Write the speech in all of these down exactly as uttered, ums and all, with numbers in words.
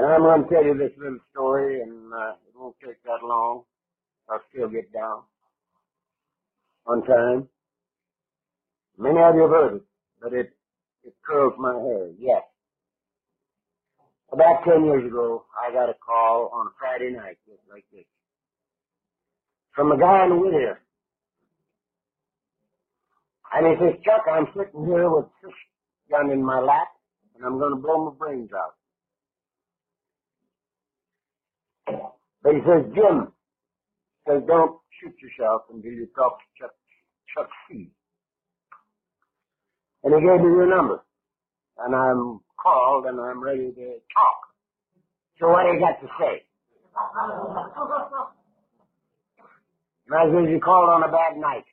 And I'm going to tell you this little story, and uh, it won't take that long. I'll still get down on time. Many of you have heard it, but it, it curls my hair, yes. About ten years ago, I got a call on a Friday night, just like this, from a guy in Whittier. And he says, Chuck, I'm sitting here with this gun in my lap, and I'm going to blow my brains out. But he says, Jim, says, don't shoot yourself until you talk to Chuck, Chuck C. And he gave me your number. And I'm called and I'm ready to talk. So what do you got to say? And I says, you called on a bad night.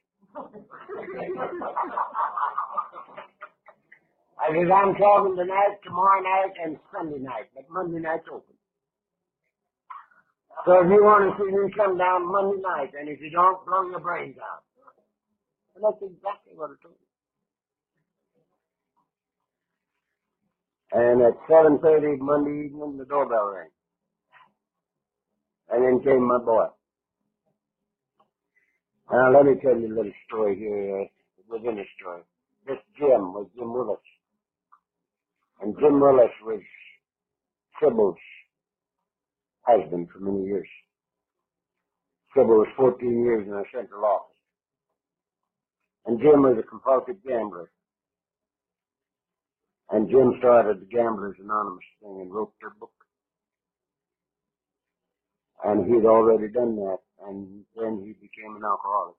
I says, I'm talking tonight, tomorrow night, and Sunday night, but Monday night's open. So if you want to see me come down Monday night, and if you don't, blow your brains out. And that's exactly what it told me. And at seven thirty Monday evening, the doorbell rang. And then came my boy. Now, let me tell you a little story here uh, within the story. This Jim was Jim Willis. And Jim Willis was Sybil's husband for many years. Sybil was fourteen years in our central office. And Jim was a compulsive gambler. And Jim started the Gamblers Anonymous thing and wrote their book. And he'd already done that, and then he became an alcoholic.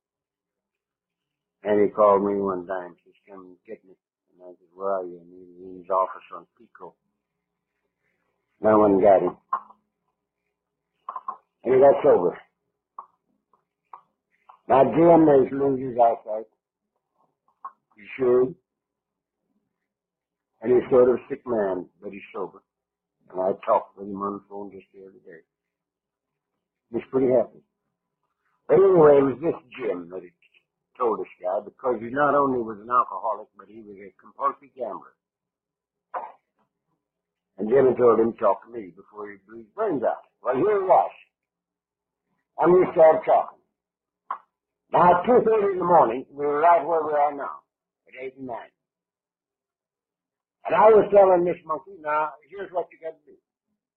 And he called me one time, he said, come and get me. And I said, where are you? And he was in his office on Pico. No one got him. And he got sober. Now, Jim is losing his eyesight. He's sure. And he's sort of a sick man, but he's sober. And I talked with him on the phone just the other day. He's pretty happy. But anyway, it was this Jim that he told this guy, because he not only was an alcoholic, but he was a compulsive gambler. And Jimmy told him to talk to me before he blew his brains out. Well, here he was. And we started talking. Now, at two thirty in the morning, we were right where we are now, at eight and nine. And I was telling this monkey, now, here's what you got to do.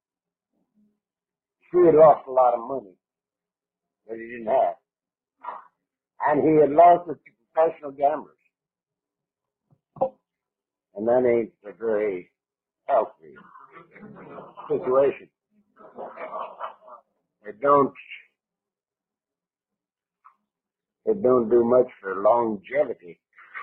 He had lost a lot of money that he didn't have. And he had lost it to professional gamblers. And that ain't a very healthy situation. It don't, it don't do much for longevity.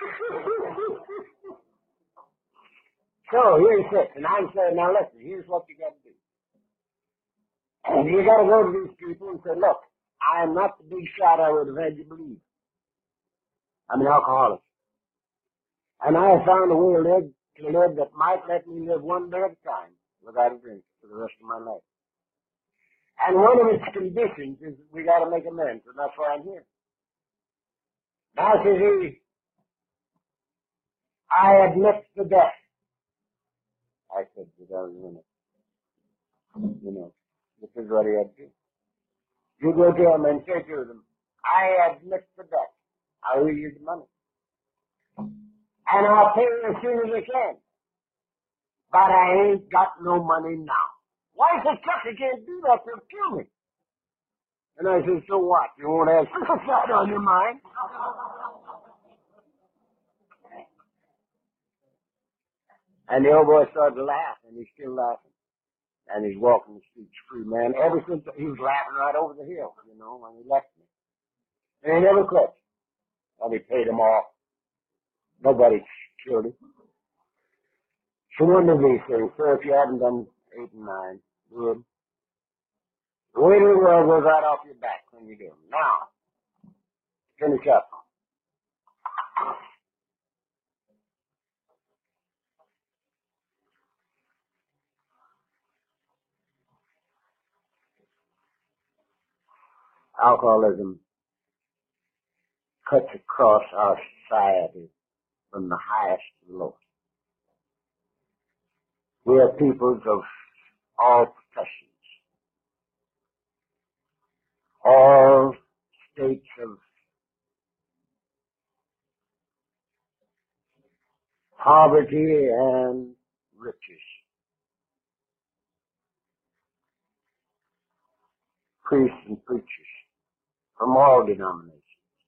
So here he sits, and I'm saying, now listen, here's what you got to do. And you got to go to these people and say, look, I am not the big shot I would have had you believe. I'm an alcoholic. And I have found a way to live, to live that might let me live one day at a time without a drink for the rest of my life. And one of its conditions is we got to make amends, and that's why I'm here. Now, says he, I admit the debt. I said, you don't mean it. You know, this is what he had to do. You go to him and say to them, I admit the debt. I owe you the money. And I'll pay you as soon as I can. But I ain't got no money now. Why is it Chuck, you can't do that? They'll kill me. And I said, so what? You won't have suicide on your mind? And the old boy started to laugh, and he's still laughing. And he's walking the streets free, man. Ever since he was laughing right over the hill, you know, when he left me. And he never quit. And he paid him off. Nobody killed him. So one of these things, so if you haven't done eight and nine, do it. The weight of the world goes right off your back when you do them. Now, finish up. Alcoholism cuts across our society from the highest to the lowest. We are peoples of all professions, all states of poverty and riches, priests and preachers from all denominations.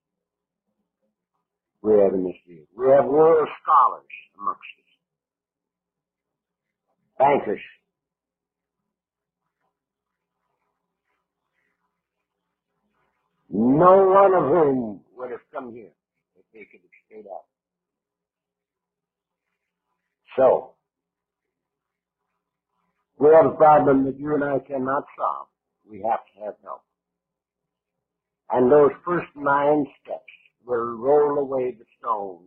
We have in this view. We have world scholars amongst us, bankers, no one of whom would have come here if they could have stayed out. So, we have a problem that you and I cannot solve. We have to have help. And those first nine steps will roll away the stone,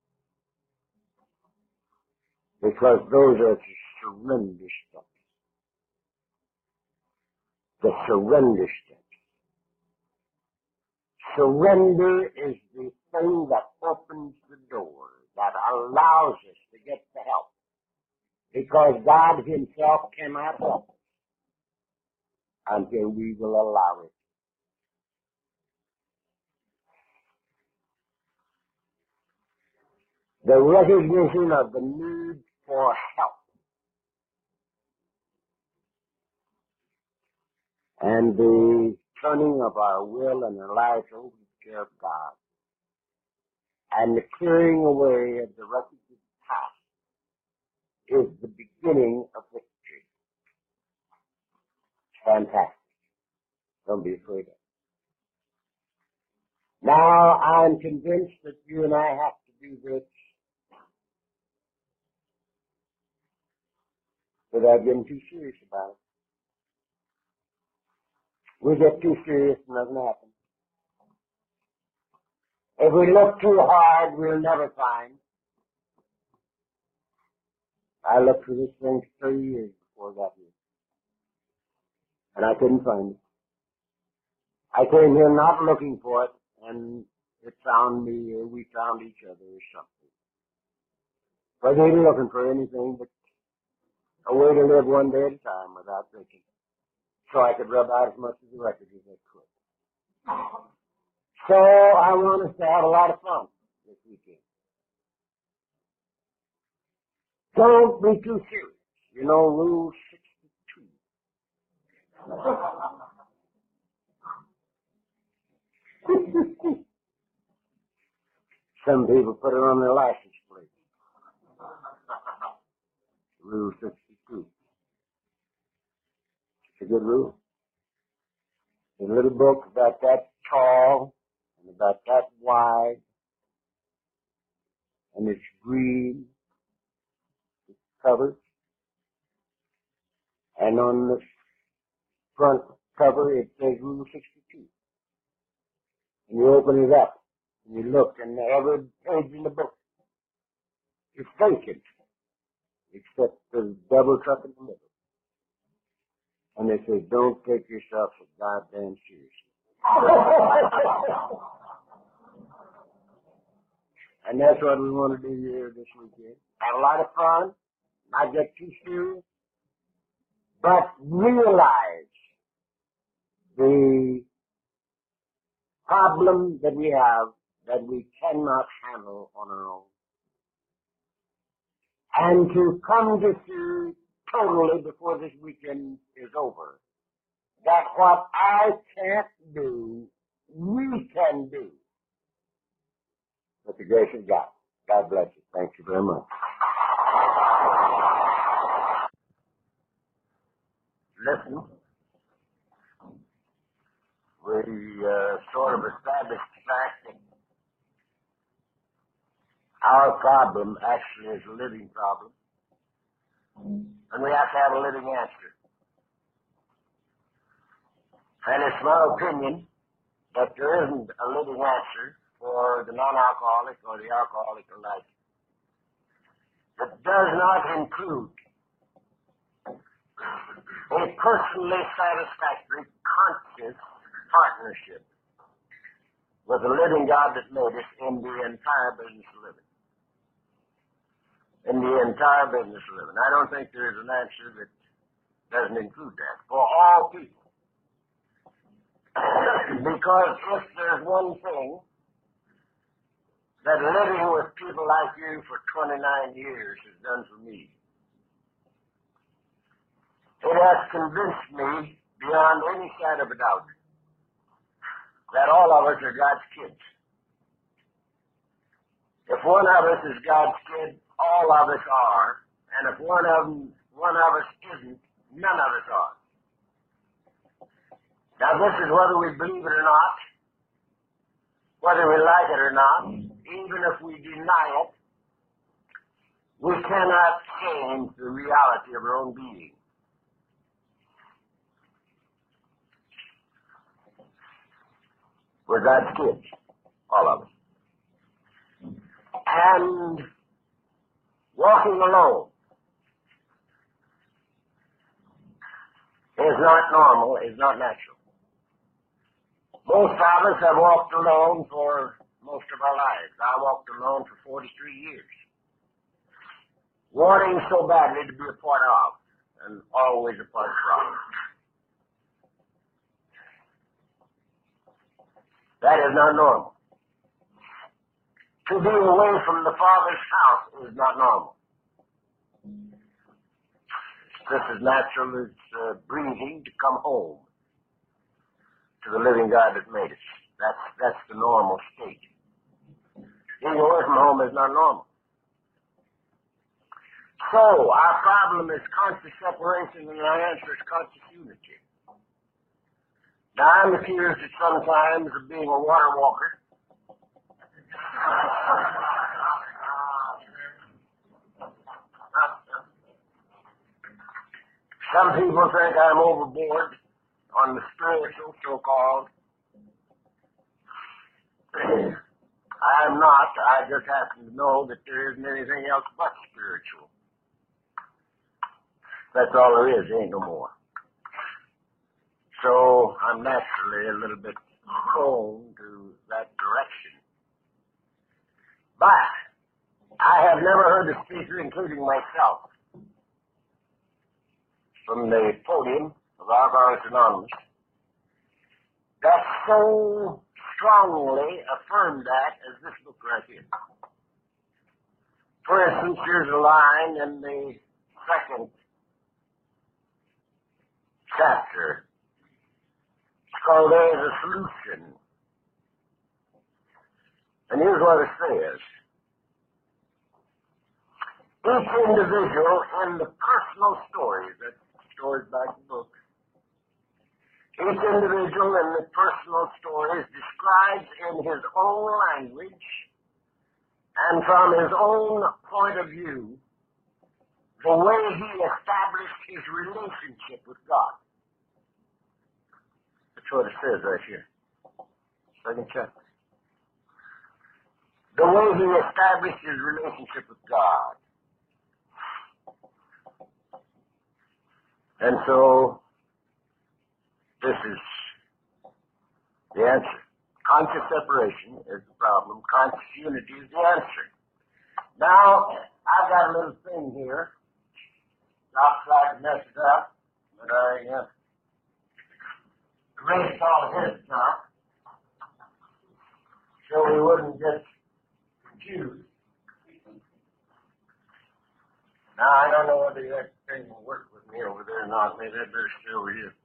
because those are the surrender steps. The surrender steps. Surrender is the thing that opens the door, that allows us to get the help, because God himself cannot help us until we will allow it. The recognition of the need for help and the turning of our will and our lives over to the care of God and the clearing away of the requisite past is the beginning of victory. Fantastic. Don't be afraid of it. Now, I'm convinced that you and I have to do this without getting too serious about it. We get too serious and nothing happens. If we look too hard, we'll never find. I looked for this thing for thirty years before I got here, and I couldn't find it. I came here not looking for it, and it found me, or we found each other, or something. Wasn't even looking for anything but a way to live one day at a time without thinking, so I could rub out as much of the record as I could. So I want us to have a lot of fun this weekend. Don't be too serious. You know, Rule sixty-two. Some people put it on their license plate. Rule sixty-two. It's a good rule. There's a little book about that tall and about that wide, and it's green, it's covered, and on the front cover it says Rule sixty-two. And you open it up, and you look, and every page in the book is vacant, except the double truck in the middle. And they say, don't take yourself so goddamn seriously. And that's what we want to do here this weekend. Have a lot of fun, not get too serious, but realize the problem that we have that we cannot handle on our own. And to come to see totally before this weekend is over that what I can't do, we can do. With the grace of God. God bless you. Thank you very much. Listen, we uh, sort of established the fact that our problem actually is a living problem, and we have to have a living answer. And it's my opinion that there isn't a living answer for the non-alcoholic or the alcoholic alike that does not include a personally satisfactory, conscious partnership with the living God that made us in the entire business of living. In the entire business of living. I don't think there is an answer that doesn't include that. For all people. Because if there's one thing that living with people like you for twenty-nine years has done for me, it has convinced me beyond any shadow of a doubt that all of us are God's kids. If one of us is God's kid, all of us are. And if one of them, one of us isn't, none of us are. Now this is whether we believe it or not, whether we like it or not, even if we deny it, we cannot change the reality of our own being. We're God's kids, all of us. And walking alone is not normal, is not natural. Most of us have walked alone for most of our lives. I walked alone for forty-three years. Wanting so badly to be a part of, and always a part from. That is not normal. To be away from the Father's house is not normal. It's just as natural as uh, breathing to come home to the living God that made us. That's, that's the normal state. Being away from home is not normal. So, our problem is conscious separation, and our answer is conscious unity. Now, I'm accused at sometimes of being a water walker. Some people think I'm overboard on the spiritual, so-called. I'm not. I just happen to know that there isn't anything else but spiritual. That's all there is, ain't no more. So I'm naturally a little bit prone to that direction. But I have never heard a speaker, including myself, from the podium of Alcoholics Anonymous, that so strongly affirmed that as this book right here. For instance, here's a line in the second chapter. It's called There is a Solution. And here's what it says. Each individual in the personal stories, that's stories back in the book, each individual in the personal stories describes in his own language and from his own point of view the way he established his relationship with God. That's what it says right here. Second chapter. The way he established his relationship with God. And so, this is the answer. Conscious separation is the problem. Conscious unity is the answer. Now, I've got a little thing here. I'll try to mess it up, but I uh, erased all his stuff so we wouldn't get confused. Now, I don't know whether that thing will work with me over there or not. Maybe that better stay over here.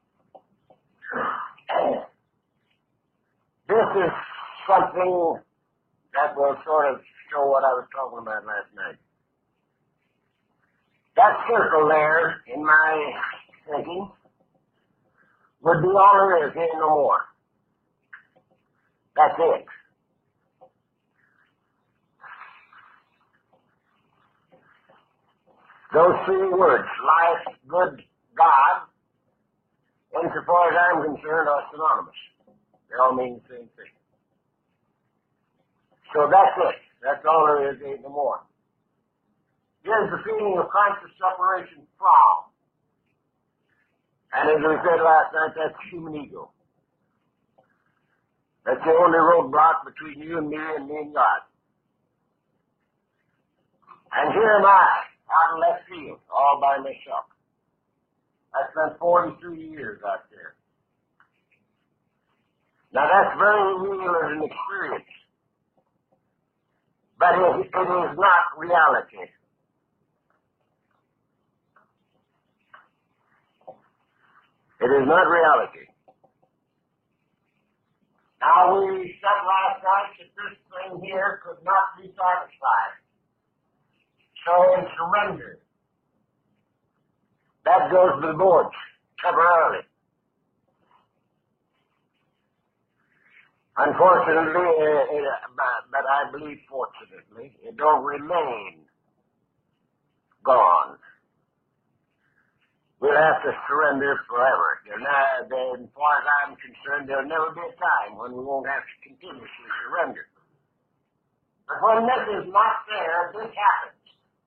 This is something that will sort of show what I was talking about last night. That circle there, in my thinking, would be all there is, ain't no more. That's it. Those three words, life, good, God, insofar as I'm concerned, are synonymous. They all mean the same thing. So that's it. That's all there is, ain't no more. Here's the feeling of conscious separation from. And as we said last night, that's human ego. That's the only roadblock between you and me and me and God. And here am I, out in left field, all by myself. I spent forty-three years out there. Now that's very real as an experience, but it, it is not reality. It is not reality. Now we said last night that this thing here could not be satisfied. So in surrender, that goes to the boards temporarily. Unfortunately, uh, it, but, but I believe fortunately, it don't remain gone. We'll have to surrender forever. Not, as far as I'm concerned, there'll never be a time when we won't have to continuously surrender. But when this is not there, this happens.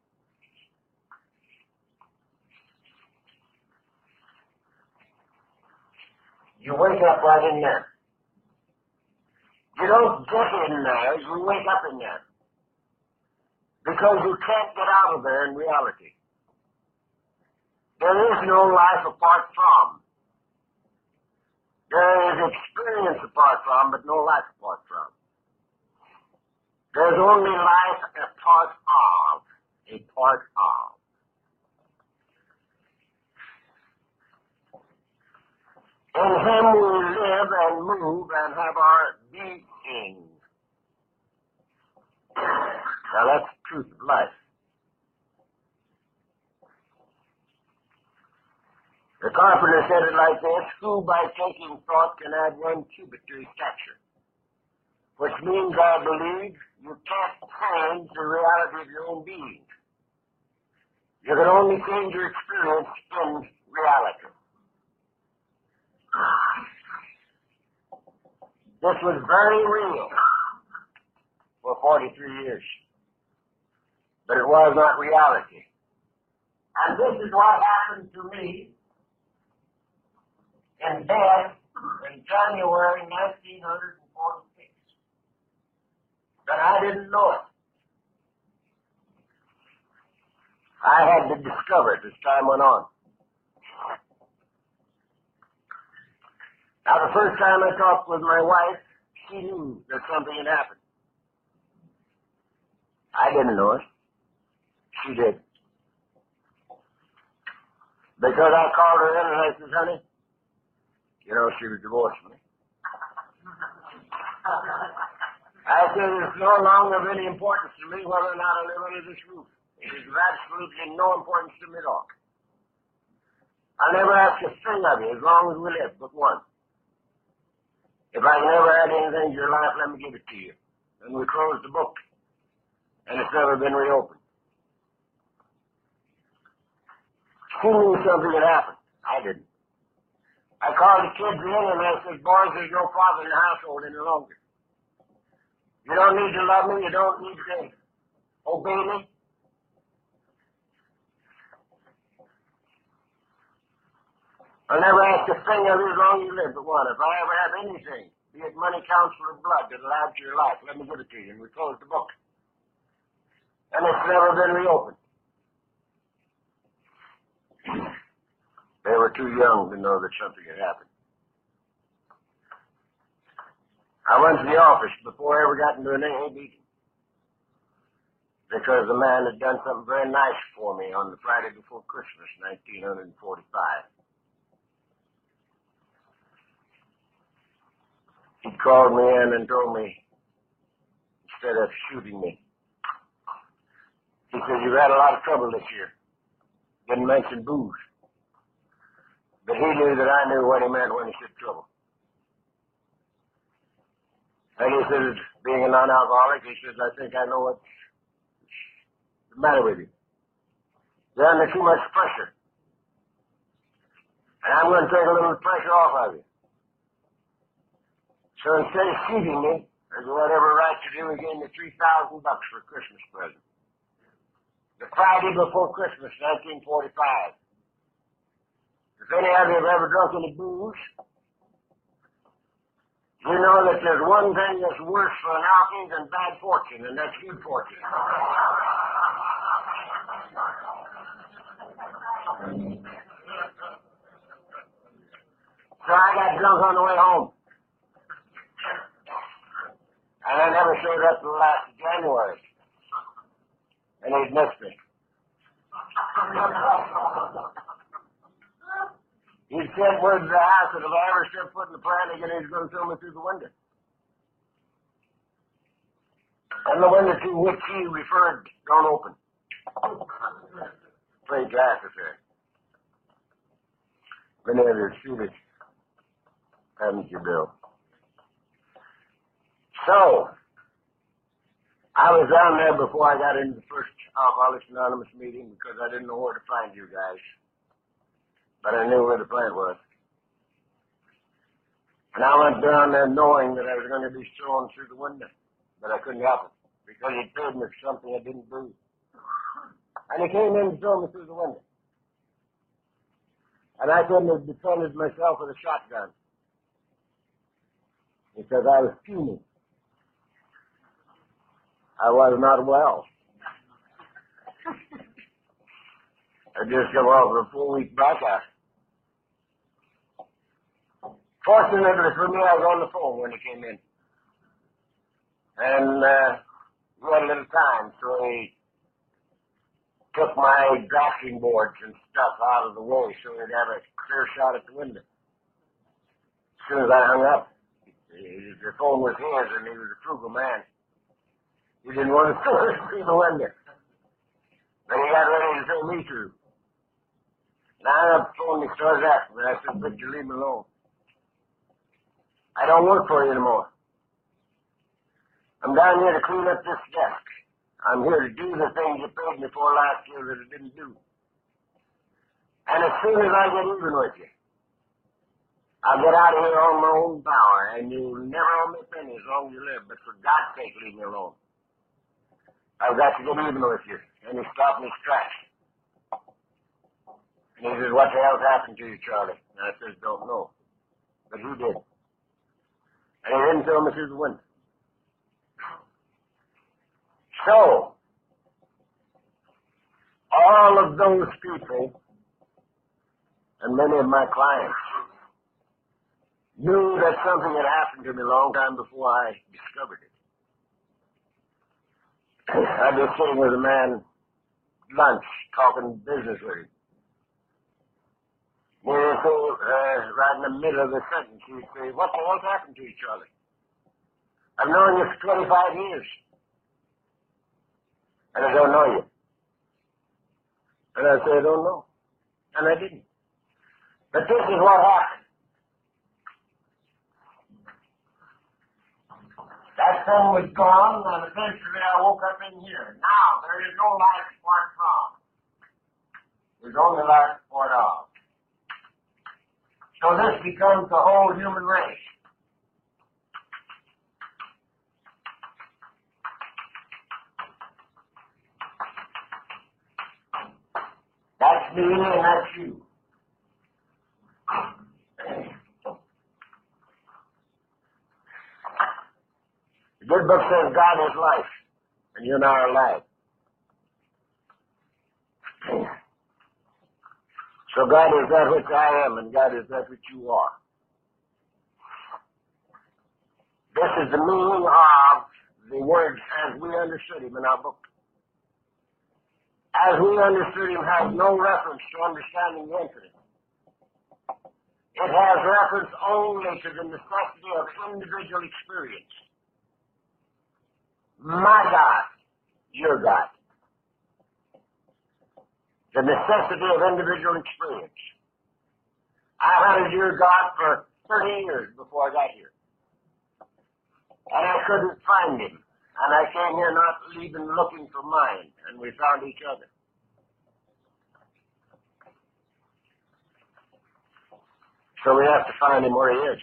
You wake up right in there. You don't get in there, you wake up in there. Because you can't get out of there in reality. There is no life apart from. There is experience apart from, but no life apart from. There's only life a part of. A part of. In Him we live and move and have our being. Now that's the truth of life. The carpenter said it like this: who by taking thought can add one cubit to his stature? Which means, I believe, you can't change the reality of your own being. You can only change your experience in reality. This was very real for forty-three years. But it was not reality. And this is what happened to me in bed in January nineteen forty-six. But I didn't know it. I had to discover it as time went on. Now, the first time I talked with my wife, she knew that something had happened. I didn't know it. She did. Because I called her in and I said, honey, you know, she was divorcing me. I said, it's no longer of any importance to me whether or not I live under this roof. It is of absolutely no importance to me at all. I'll never ask a thing of you as long as we live, but one. If I can ever add anything to your life, let me give it to you. And we closed the book. And it's never been reopened. She knew something had happened. I didn't. I called the kids in and I said, boys, there's no father in the household any longer. You don't need to love me. You don't need to obey me. I'll never ask a thing of you as long as you live but one. If I ever have anything, be it money, counsel, or blood, that'll add to your life, let me give it to you. And we closed the book. And it's never been reopened. They were too young to know that something had happened. I went to the office before I ever got into an A A meeting. Because the man had done something very nice for me on the Friday before Christmas, nineteen forty-five. He called me in and told me, instead of shooting me, he said, you've had a lot of trouble this year. Didn't mention booze. But he knew that I knew what he meant when he said trouble. And he said, being a non-alcoholic, he says, I think I know what's the matter with you. You're under too much pressure. And I'm going to take a little pressure off of you. So instead of shooting me, as whatever right to do, he gave me three thousand bucks for a Christmas present. The Friday before Christmas, nineteen forty-five. If any of you have ever drunk any booze, you know that there's one thing that's worse for an alky than bad fortune, and that's good fortune. So I got drunk on the way home. And I never showed up till the last of January. And he'd missed me. He sent word to the house that if I ever stepped foot in the plant again, he was going to throw me through the window. And the window to which he referred don't open. Play glass affair. Many others shoot it. Haven't you, Bill? So, I was down there before I got into the first Alcoholics Anonymous meeting because I didn't know where to find you guys. But I knew where the plant was. And I went down there knowing that I was going to be thrown through the window. But I couldn't help it because he paid me for something I didn't do. And he came in and threw me through the window. And I couldn't have defended myself with a shotgun because I was fuming. I was not well. I just come off of a four-week blackout. Fortunately for me, I was on the phone when he came in. And uh, we had a little time, so he took my drafting boards and stuff out of the way so he'd have a clear shot at the window. As soon as I hung up, the phone was his, and he was a frugal man. He didn't want to throw it through the window. But he got ready to throw me through. And I hung up the phone and he started after me. I said, Victor, leave me alone. I don't work for you anymore. I'm down here to clean up this desk. I'm here to do the things you paid me for last year that I didn't do. And as soon as I get even with you, I'll get out of here on my own power, and you'll never owe me a penny as long as you live. But for God's sake, leave me alone. I've got to get even with you. And he stopped me tracks. And he says, what the hell's happened to you, Charlie? And I says, don't know. But he did. And he didn't throw me through the window. So, all of those people, and many of my clients, knew that something had happened to me a long time before I discovered it. I'd be sitting with a man, lunch, talking business with him. Near so, uh, right in the middle of the sentence, he'd say, what the hell's happened to you, Charlie? I've known you for twenty-five years. And I don't know you. And I say, I don't know. And I didn't. But this is what happened. That thing was gone, and eventually I woke up in here. Now, there is no life apart from. There's only life apart of. So this becomes the whole human race. That's me and that's you. The good book says God is life, and you and I are alive. So God is that which I am, and God is that which you are. This is the meaning of the words as we understood him in our book. As we understood him has no reference to understanding the infinite. It has reference only to the necessity of individual experience. My God, your God. The necessity of individual experience. I hunted your God for thirty years before I got here. And I couldn't find him. And I came here not even looking for mine. And we found each other. So we have to find him where he is.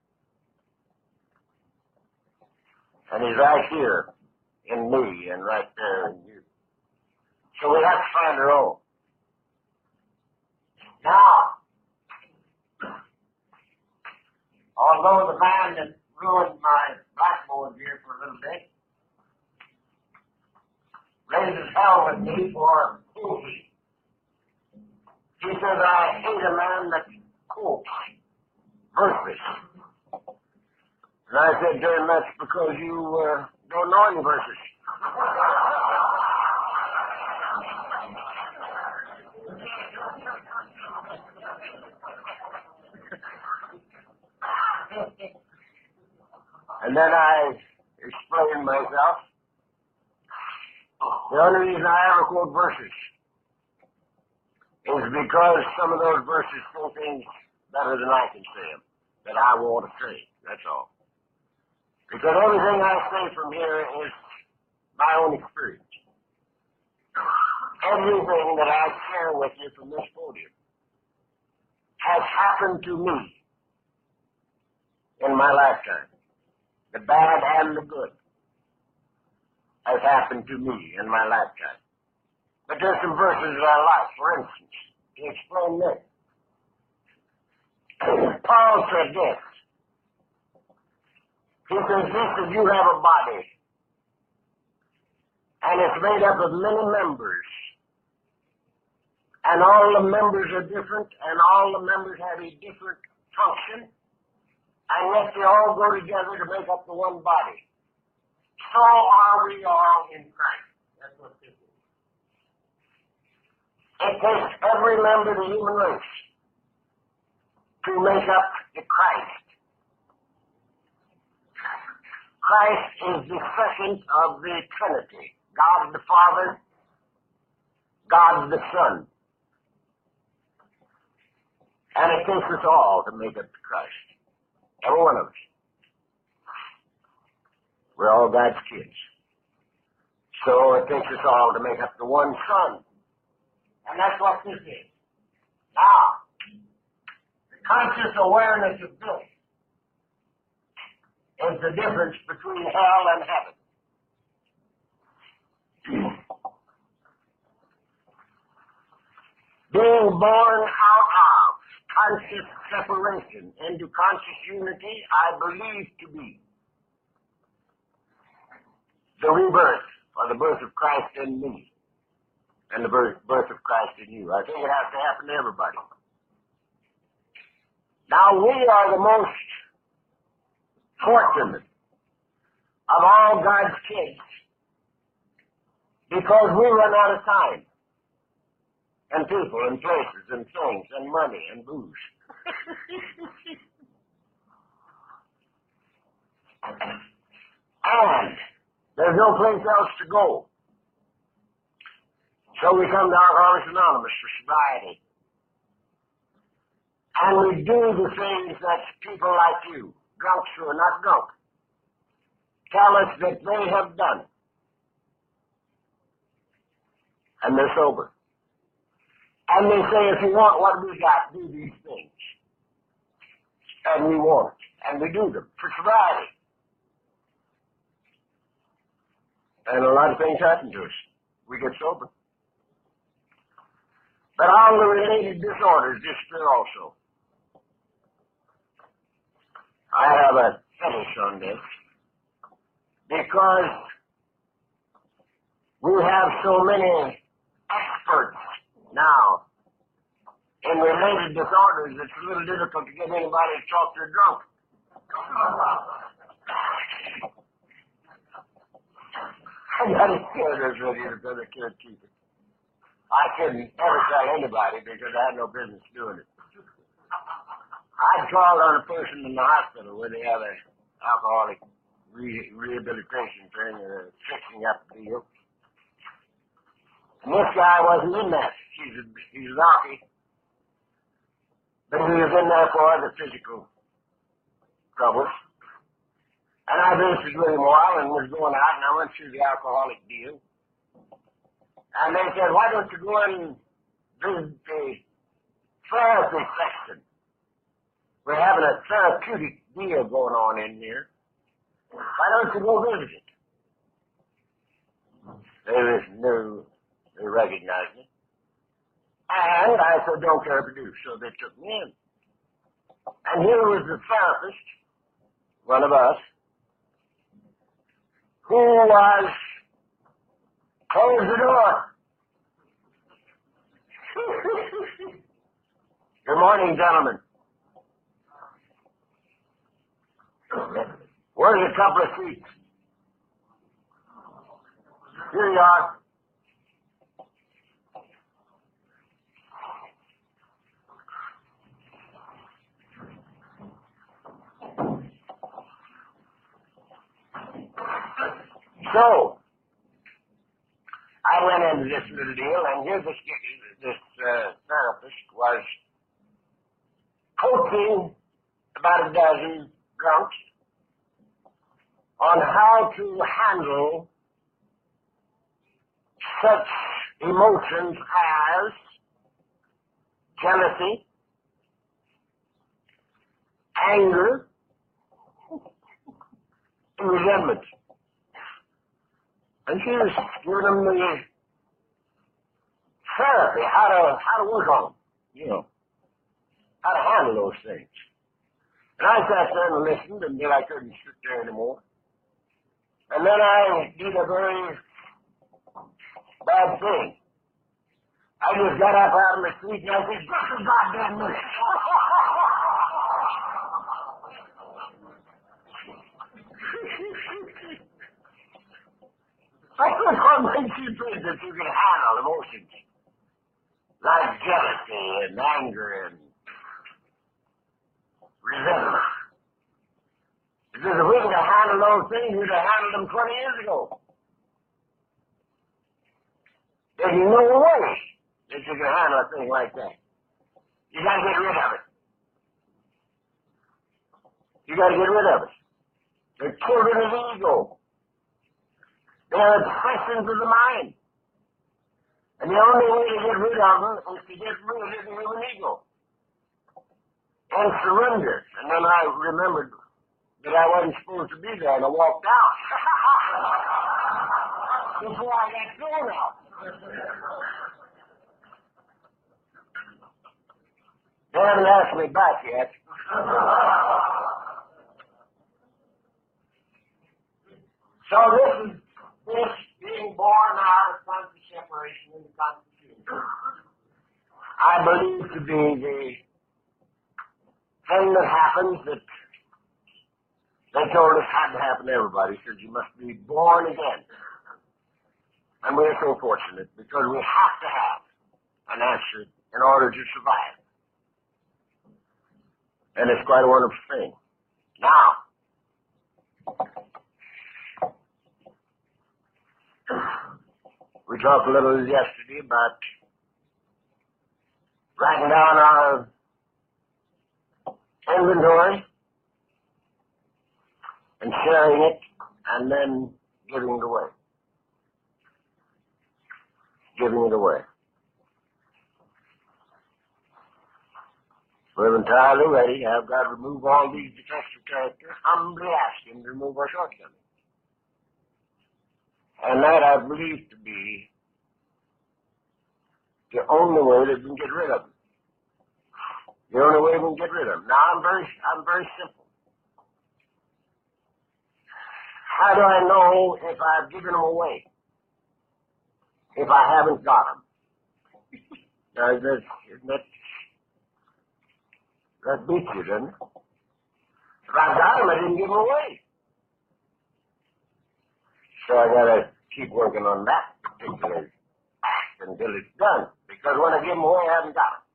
And he's right here in me and right there in you. So we have to find our own. Now, although the man that ruined my blackboard here for a little bit raises hell with me for cruelty. He says, I hate a man that quotes verses. And I said to him, that's because you uh, don't know any verses. And then I explained myself. The only reason I ever quote verses is because some of those verses say things better than I can say them, that I want to say. That's all. Because everything I say from here is my own experience. Everything that I share with you from this podium has happened to me in my lifetime. The bad and the good has happened to me in my lifetime. But there's some verses that I like. For instance, to explain this. Paul said this. He says, this is you have a body, and it's made up of many members. And all the members are different, and all the members have a different function, and yet they all go together to make up the one body. So are we all in Christ. That's what this is. It takes every member of the human race to make up the Christ. Christ is the second of the Trinity. God the Father, God the Son. And it takes us all to make up the Christ. Every one of us. We're all God's kids. So it takes us all to make up the one Son. And that's what this is. Now, the conscious awareness of this is the difference between hell and heaven. Being born out of conscious separation into conscious unity, I believe to be the rebirth, or the birth of Christ in me, and the birth, birth of Christ in you. I think it has to happen to everybody. Now, we are the most fortunate of all God's kids because we run out of time, and people, and places, and things, and money, and booze. And there's no place else to go. So we come to Alcoholics Anonymous for sobriety. And we do the things that people like you, drunks who are not drunk, tell us that they have done. And they're sober. And they say, if you want what we got, do these things. And we won't. And we do them for sobriety. And a lot of things happen to us. We get sober. But all the related disorders disappear also. I have a fetish on this because we have so many experts now in related disorders, it's a little difficult to get anybody to talk to a drunk. I got to share this with you because I can't keep it. I couldn't ever tell anybody because I had no business doing it. I'd called on a person in the hospital where they have an alcoholic re- rehabilitation thing or a fixing up deal. And this guy wasn't in that. He's a, he's rocky. But he was in there for the physical troubles. And I visited with him a while and was going out, and I went through the alcoholic deal. And they said, why don't you go and visit the therapy section? We're having a therapeutic deal going on in here. Why don't you go visit it? They knew, they recognized me. And I said, don't care if you do. So they took me in. And here was the therapist, one of us, who was, close the door. Good morning, gentlemen. Where's a couple of seats? Here you are. So, I went into this little deal, and here this, this uh, therapist was coaching about a dozen drunks on how to handle such emotions as jealousy, anger, and resentment. And she was giving them the therapy, how to how to work on them, you know, how to handle those things. And I sat there and listened, and then I couldn't sit there anymore. And then I did a very bad thing. I just got up out of my seat and I said, "Just a goddamn minute." I said, "What makes you think that you can handle emotions like jealousy and anger and resentment? Because if we could have handled those things, we'd have handled them twenty years ago. There's no way that you can handle a thing like that. You got to get rid of it. You got to get rid of it. They're children of ego. They're obsessions of the mind. And the only way to get rid of them is to get rid of the human ego. And surrender. And then I remembered that I wasn't supposed to be there, and I walked out. Before I got thrown out. They haven't asked me back yet. So this is this being born out of conscious separation in the Constitution. I believe to be the thing that happens that they told us had to happen to everybody. Said you must be born again. And we're so fortunate because we have to have an answer in order to survive. And it's quite a wonderful thing. Now, we talked a little yesterday about writing down our inventory and sharing it and then giving it away. Giving it away. We're entirely ready. I've got to remove all these defective characters. Humbly ask Him to remove our shortcomings. And that I believe to be the only way that we can get rid of them. The only way we can get rid of them. Now I'm very, I'm very simple. How do I know if I've given them away? If I haven't got them? Now that that that beats you, doesn't it? If I've got them, I didn't give them away. So I gotta keep working on that particular act until it's done. Because when I give them away, I haven't got them.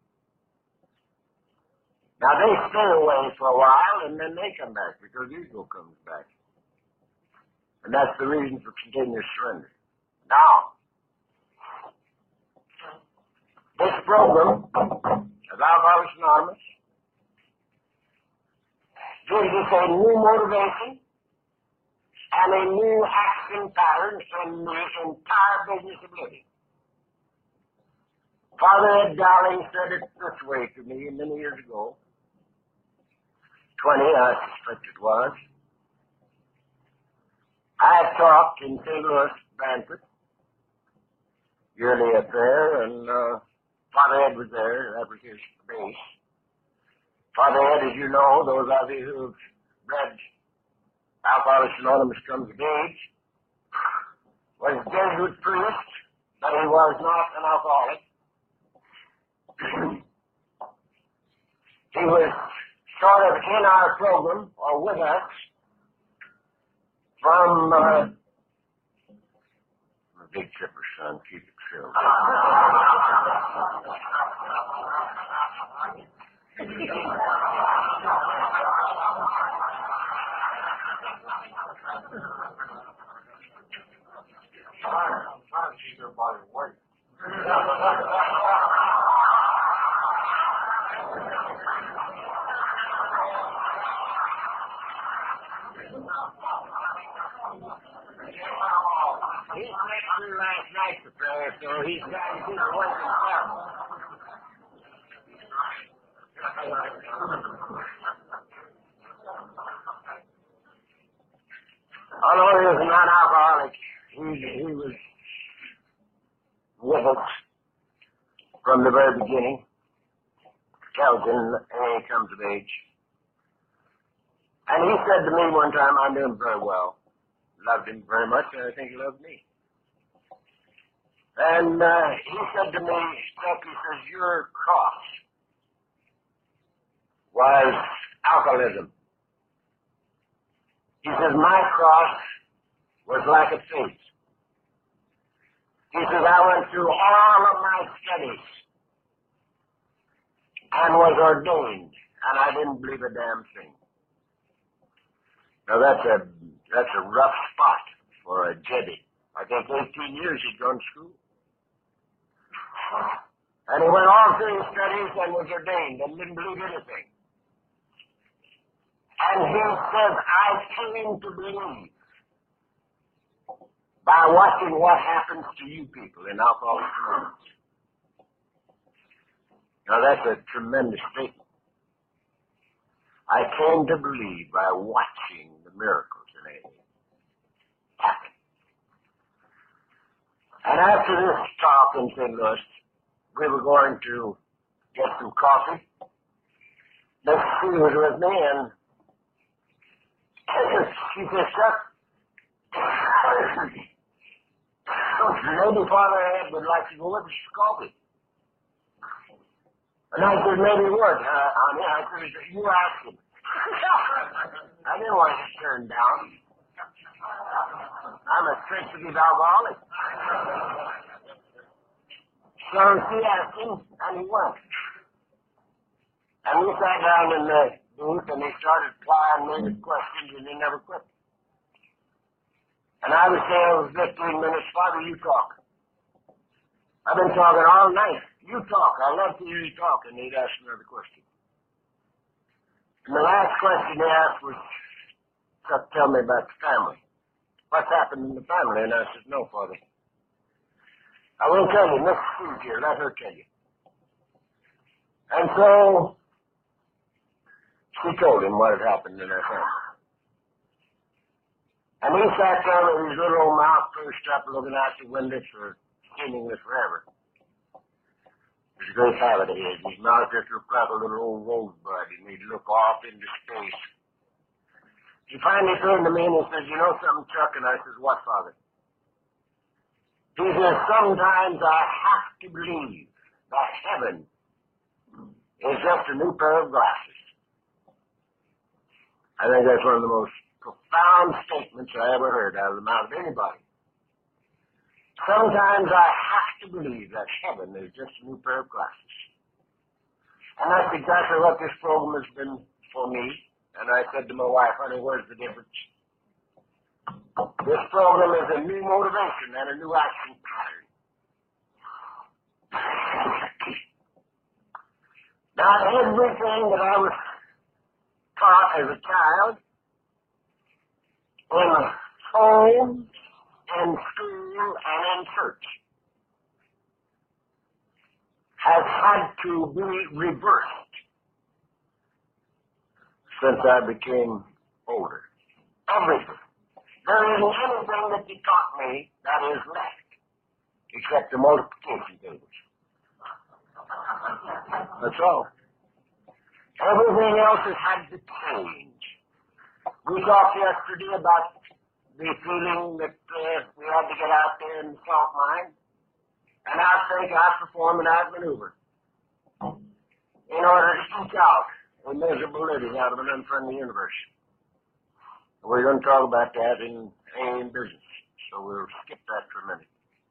Now they stay away for a while and then they come back because ego comes back. And that's the reason for continuous surrender. Now, this program of Alcoholics Anonymous gives us a new motivation and a new action pattern in the entire business of living. Father Ed Dowling said it this way to me many years ago. Twenty, I suspect it was. I talked in Saint Louis banquet, yearly affair, and uh, Father Ed was there. That was his base. Father Ed, as you know, those of you who've read Alcoholics Anonymous Comes of Age, was a Jesuit priest, but he was not an alcoholic. He was sort of in our program, or with us, from uh, the big chipper, son. Keep it filled. Keep everybody awake. He slept through last night, the prayer, so he's trying to keep awake himself. Although he was a non-alcoholic, he, he was with us from the very beginning. Kelton, he comes of age. And he said to me one time, I knew him very well. Loved him very much, and I think he loved me. And uh, he said to me, Stuck, he says, your cross was alcoholism. He says, my cross was lack of faith. He says, I went through all of my studies and was ordained, and I didn't believe a damn thing. Now that's a that's a rough spot for a Jedi. I think eighteen years he'd gone to school. And he went all through his studies and was ordained and didn't believe anything. And he says, I came to believe by watching what happens to you people in Alcoholics Anonymous. Now that's a tremendous statement. I came to believe by watching the miracles in A A happen. And after this talk in Saint Louis, we were going to get some coffee. Miss C was with me, and she said, Chuck, maybe Father Ed would like to go with us to coffee. And I said, maybe he would, uh, honey. I said, you ask him. I didn't want to turn down. I'm a sensitive alcoholic. So she asked him, and he went. And we sat down in the booth, and he started plying me with questions, and he never quit. And I was there for fifteen minutes. Father, you talk. I've been talking all night. You talk. I love to hear you talk. And he'd ask another question. And the last question he asked was, Chuck, tell me about the family. What's happened in the family? And I said, no, Father. I will tell you. Miss Sue's here. Let her tell you. And so she told him what had happened in her family. And he sat down with his little old mouth pursed up looking out the window for seemingly forever. It was a great habit of his. His mouth just looked like a little old rosebud, and he'd look off into space. He finally turned to me and he says, you know something, Chuck? And I says, what, Father? He says, sometimes I have to believe that heaven is just a new pair of glasses. I think that's one of the most profound statements I ever heard out of the mouth of anybody. Sometimes I have to believe that heaven is just a new pair of glasses. And that's exactly what this program has been for me. And I said to my wife, honey, where's the difference? This program is a new motivation and a new action pattern. Now, everything that I was taught as a child, in home, in school, and in church, has had to be reversed since I became older. Everything. There isn't anything that you taught me that is left, except the multiplication tables. That's all. Everything else has had to change. We talked yesterday about the feeling that uh, we had to get out there in the salt mine and outthink, outperform, and outmaneuver in order to eke out a miserable living out of an unfriendly universe. We're going to talk about that in, in business, so we'll skip that for a minute.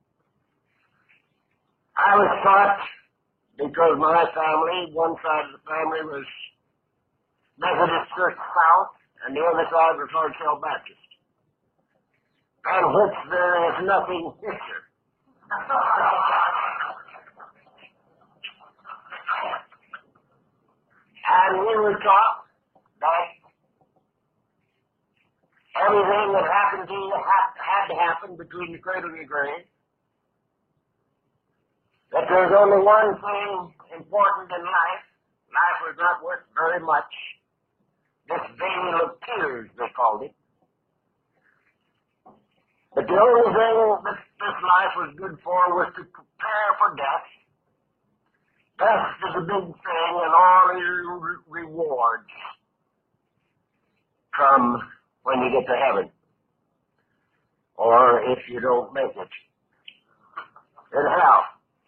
I was taught, because my family, one side of the family was Methodist Church South, and the other side was Hardshell Baptist, and which there is nothing richer. And we were taught that everything that happened to you had, had to happen between the cradle and the grave. That there's only one thing important in life. Life was not worth very much. This vale of tears, they called it. But the only thing that this life was good for was to prepare for death. Death is a big thing, and all your re- rewards come when you get to heaven, or if you don't make it, in hell.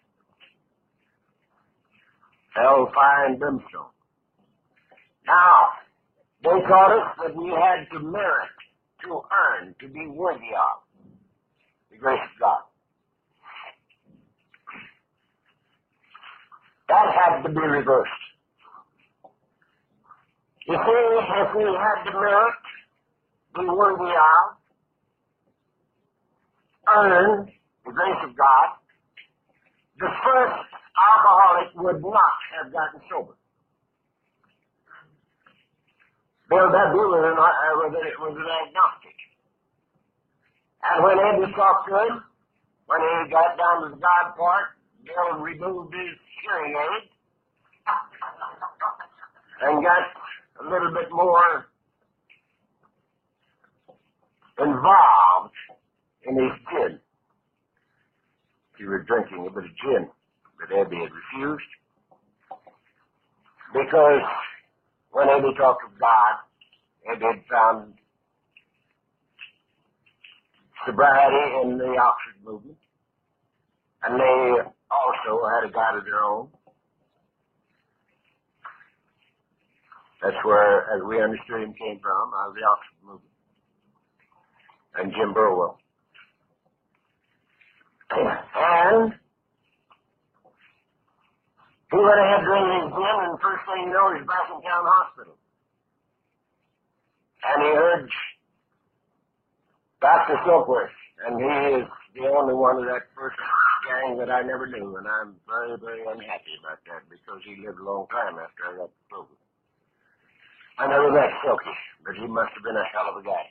Hell, fire, and brimstone. Now, they taught us that we had to merit, to earn, to be worthy of the grace of God. That had to be reversed. You see, if we had to merit, be worthy of, earn the grace of God, the first alcoholic would not have gotten sober. Bill W. was an, uh, was, a, was an agnostic. And when Eddie talked to him, when he got down to the God part, Bill removed his hearing aid and got a little bit more involved in his gin. He was drinking a bit of gin that Eddie had refused, because when Eddie talked of God, Eddie had found sobriety in the Oxford movement, and they also had a God of their own. That's where, as we understood him, came from, out of the Oxford movement, and Jim Burwell. And he went ahead drinking his gin, and first thing you know, he's back in town hospital. And he heard Doctor Silkworth, and he is the only one of that first gang that I never knew, and I'm very, very unhappy about that, because he lived a long time after I got sober. I never met Silky, but he must have been a hell of a guy.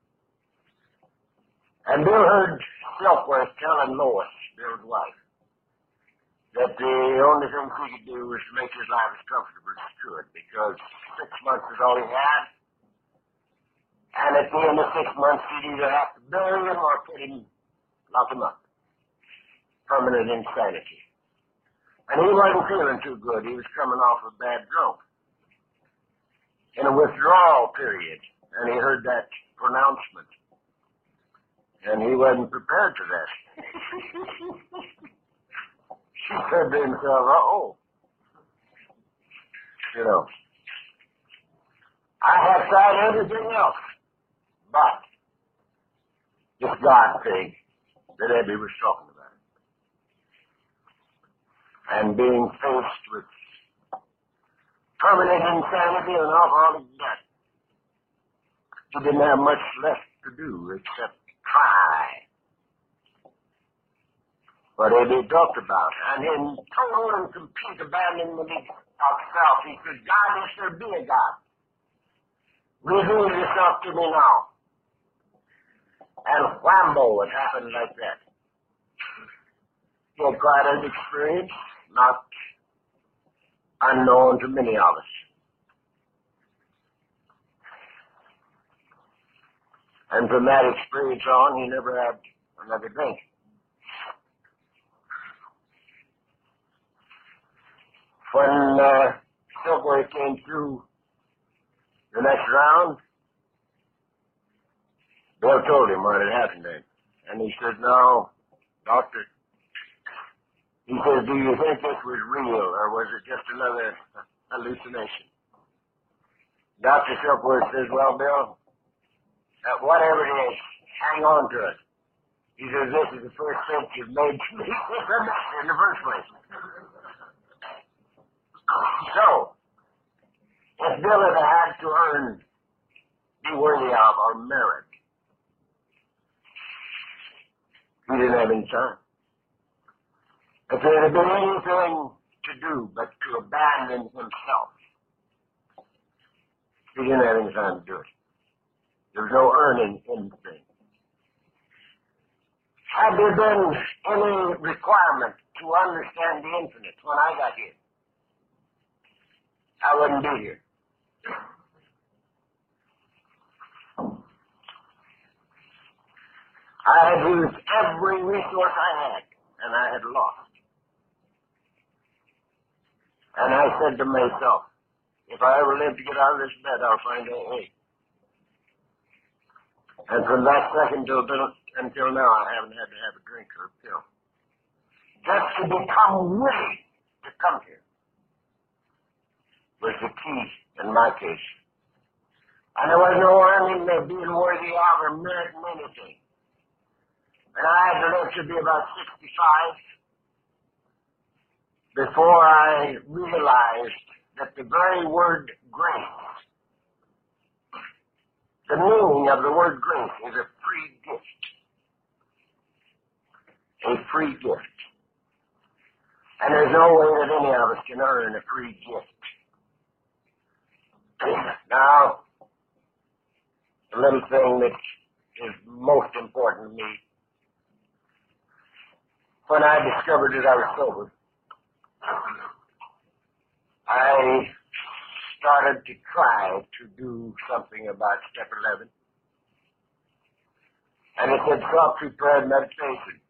And Bill heard Silkworth telling Lois, Bill's wife, that the only thing he could do was to make his life as comfortable as he could, because six months is all he had, and at the end of six months he'd either have to bury him or put him, lock him up. Permanent insanity. And he wasn't feeling too good. He was coming off a bad drunk, in a withdrawal period, and he heard that pronouncement, and he wasn't prepared for that. She said to himself, uh-oh. You know, I have tried everything else, but this God thing that Eddie was talking about, and being faced with permanent insanity and alcoholic death, he didn't have much left to do except try what Eddie talked about. And in total and complete abandonment of self, he said, God, if there be a God, reveal yourself to me now. And whambo, it happened like that. He had quite an experience, not unknown to many of us. And from that experience on, he never had another drink. When uh, Silkworth came through the next round, Bill told him what had happened to him. And he said, no, doctor. He says, do you think this was real, or was it just another hallucination? Doctor Silkworth says, well, Bill, uh, whatever it is, hang on to it. He says, this is the first sense you've made to me in the first place. So, if Bill had had to earn, be worthy of, or merit, he didn't have any time. If there had been anything to do but to abandon himself, he didn't have any time to do it. There was no earning anything. Had there been any requirement to understand the infinite when I got here, I wouldn't be here. I had used every resource I had, and I had lost. And I said to myself, if I ever live to get out of this bed, I'll find A A. And from that second till, until now, I haven't had to have a drink or a pill. Just to become willing to come here was the key in my case. And there was no earning of being worthy of or meriting anything. And I had to live to be about sixty-five before I realized that the very word grace, the meaning of the word grace is a free gift. A free gift. And there's no way that any of us can earn a free gift. Now, the little thing that is most important to me, when I discovered that I was sober, I started to try to do something about step eleven. And it said thought prepared meditation.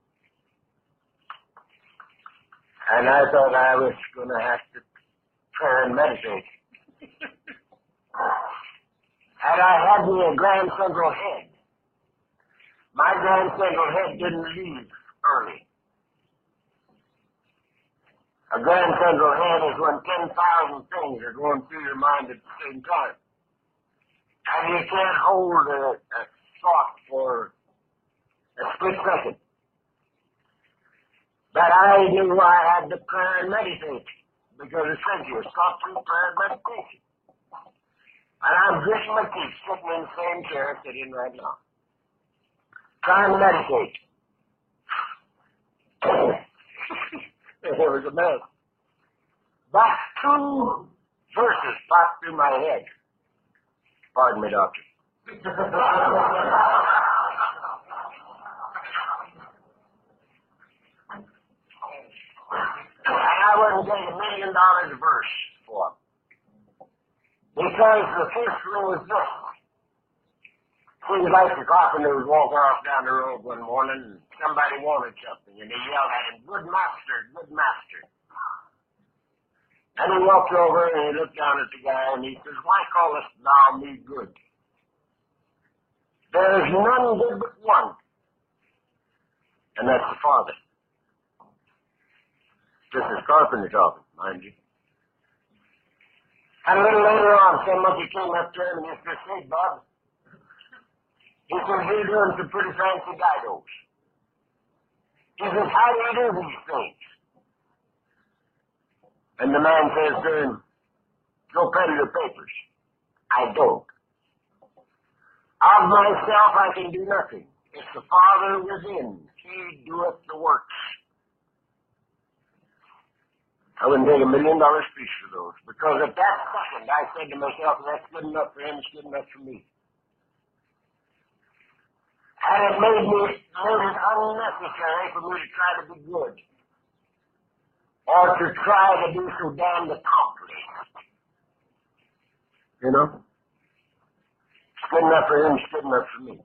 And I thought I was going to have to pray and meditate. And I had me a Grand Central Head. My Grand Central Head didn't leave early. A Grand Central Head is when ten thousand things are going through your mind at the same time. And you can't hold a, a thought for a split second. But I knew I had to pray and meditate, because it says here, stop through prayer and meditation. And I'm gritting my teeth, sitting in the same chair I'm sitting in right now, trying to meditate. There was a mess. But two verses popped through my head. Pardon me, doctor. And I wouldn't take a million dollars a verse for them. Because the first one was this. Seems like the carpenter was walking off down the road one morning and somebody wanted something and they yelled at him, "Good master, good master." And he walked over and he looked down at the guy and he says, "Why callest thou me good? There is none good but one, and that's the Father." This is carpenter talking, mind you. And a little later on, somebody came up to him and he said, "Hey, Bob," he says, "you're doing some pretty fancy didos." He says, "How do you do these things?" And the man says to him, "Go peddle your papers." "I don't. Of myself I can do nothing. It's the Father within. He doeth the works." I wouldn't take a million dollars piece for those, because at that second I said to myself, that's good enough for him, it's good enough for me. And it made me, made it unnecessary for me to try to be good, or to try to do so damned accomplished. You know? It's good enough for him, it's good enough for me.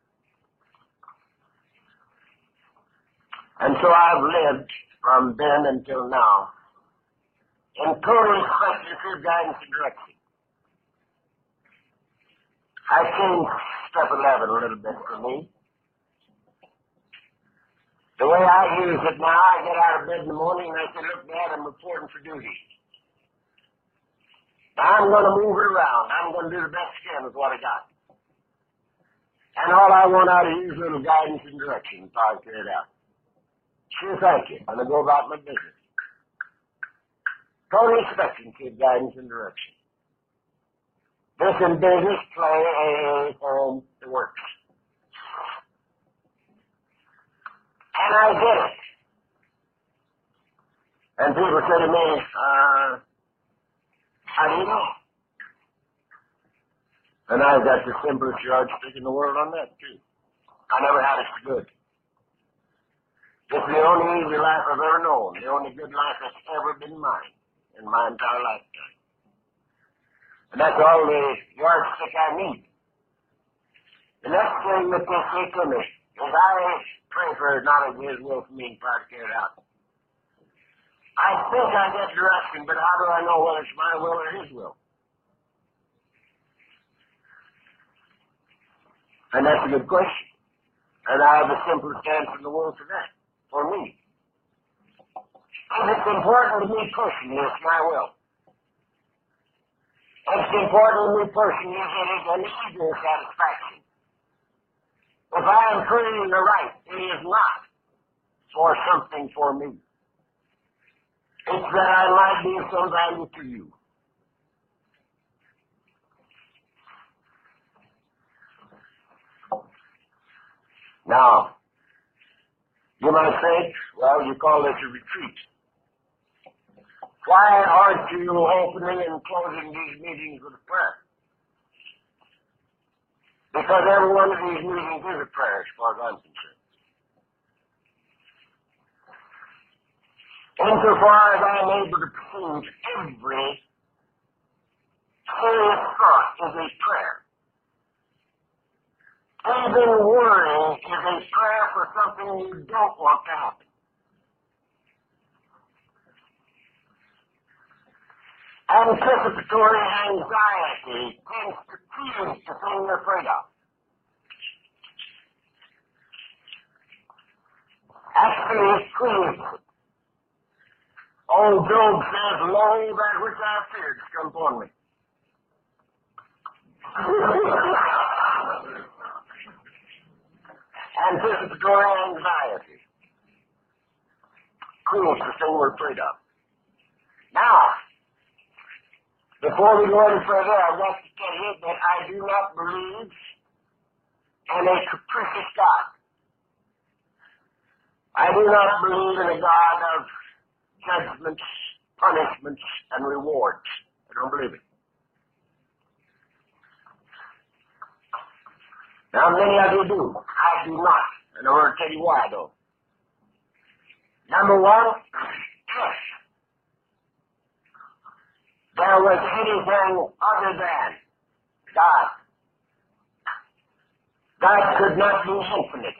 And so I've lived from then until now in total speculative guidance and direction. I changed step eleven a little bit for me. The way I use it now, I get out of bed in the morning and I say, "Look, Dad, I'm reporting for duty. I'm going to move it around. I'm going to do the best I can with what I got." And all I want out of you is a little guidance and direction so I carry it out. Sure, thank you. I'm going to go about my business. Totally expecting kid guidance and direction. This in business, play, A A, home, it works. And I get it. And people say to me, uh, how do you know? And I've got the simplest yardstick in the world on that, too. I never had it so good. It's the only easy life I've ever known, the only good life that's ever been mine in my entire lifetime. And that's all the yardstick I need. The next thing that they say to me is I pray for knowledge of His will for me and try to carry it out. I think I get direction, but how do I know whether it's my will or His will? And that's a good question. And I have the simplest answer in the world for that, for me. If it's important to me personally, it's my will. If it's important to me personally, it is an easier satisfaction. If I am praying the right, it is not for something for me. It's that I might be of some value to you. Now, you might say, well, you call this a retreat. Why aren't you opening and closing these meetings with a prayer? Because every one of these meetings is a prayer as far as I'm concerned. Insofar as I'm able to perceive every serious thought is a prayer. Even worrying is a prayer for something you don't want to happen. Anticipatory anxiety tends to tease the thing you're afraid of. Actually, it creates it. Old Job says, lo, that which I feared has come upon me. Anticipatory anxiety creates the thing we're afraid of. Now, before we go any further, I'd like to tell you that I do not believe in a capricious God. I do not believe in a God of judgments, punishments, and rewards. I don't believe it. Now, many of you do. I do not. And I'm going to tell you why, though. Number one, if there was anything other than God, God could not be infinite.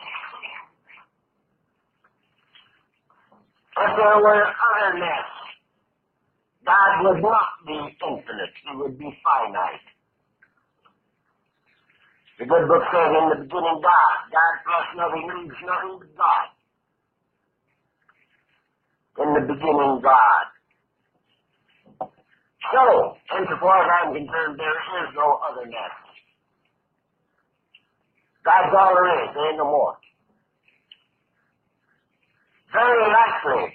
If there were otherness, God would not be infinite. He would be finite. The good book says, in the beginning God. God plus nothing leaves nothing but God. In the beginning God. So, insofar as I'm concerned, there is no otherness. God's all there is. There ain't no more. Very likely,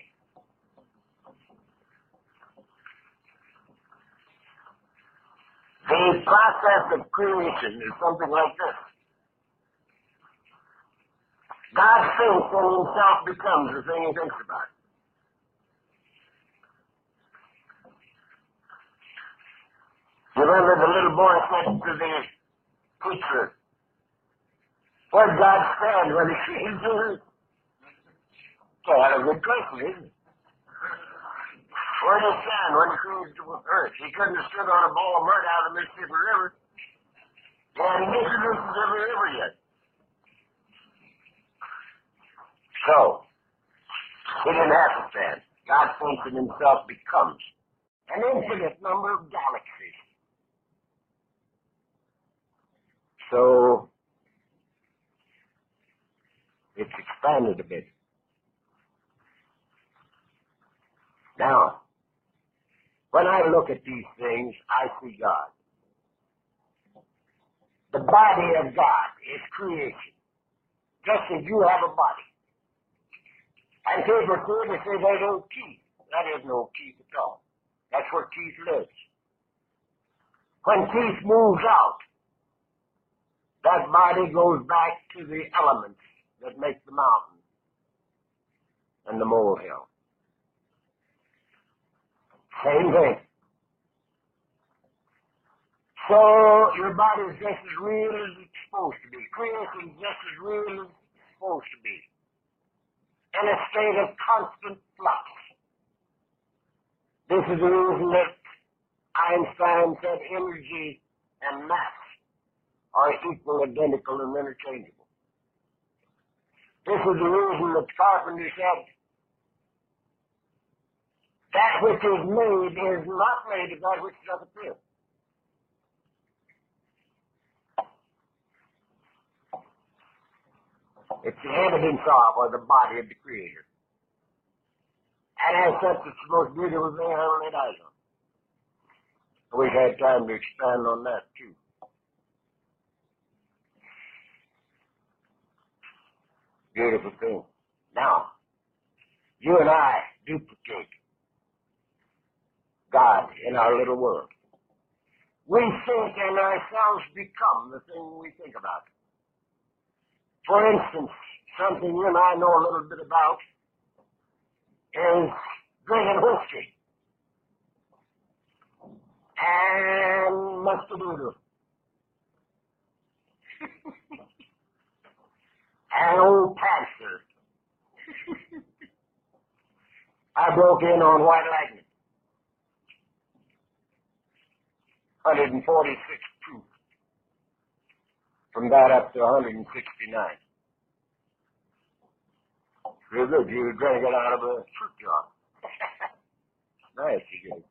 the process of creation is something like this. God thinks and himself becomes the thing he thinks about. You remember the little boy said to the teacher, what God said when he created you? Okay, that's a good question, isn't it? Where did he stand when he created the earth? He couldn't have stood on a ball of mud out of the Mississippi River. He hadn't introduced the Mississippi River yet. So, he didn't have to stand. God thinks in himself becomes an infinite number of galaxies. So, it's expanded a bit. Now, when I look at these things, I see God. The body of God is creation, just as you have a body. And people say, they say there's no Keith. That is no Keith at all. That's where Keith lives. When Keith moves out, that body goes back to the elements that make the mountain and the molehill. Same thing. So your body is just as real as it's supposed to be. Creation is just as real as it's supposed to be. In a state of constant flux. This is the reason that Einstein said energy and mass are equal, identical, and interchangeable. This is the reason that Carpenter said that which is made is not made of that which doth appear. It's the evidence of, or the body of the Creator. And as such, it's the most beautiful thing I ever laid eyes on. We've had time to expand on that, too. Beautiful thing. Now, you and I duplicate God in our little world. We think and ourselves become the thing we think about. For instance, something you and I know a little bit about is drinking whiskey and mustadoodle and old pastor. I broke in on White Lightning. one hundred forty-six proof. From that up to one hundred sixty-nine. Real good. You drank it out of a fruit jar. Nice, you get it.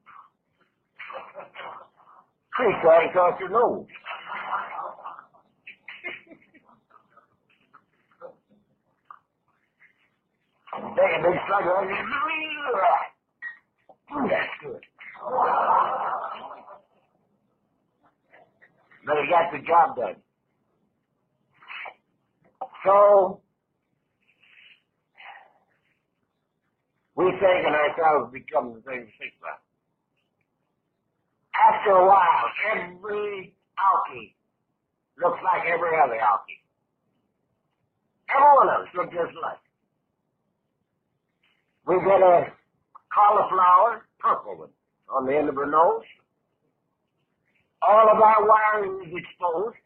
Creek right across your nose. Take a big slug of it. That's good. But he got the job done. So, we think and ourselves become the thing we think about. After a while, every alky looks like every other alky. Every one of us look just alike. We get a cauliflower, purple one, on the end of her nose. All of our wiring is exposed.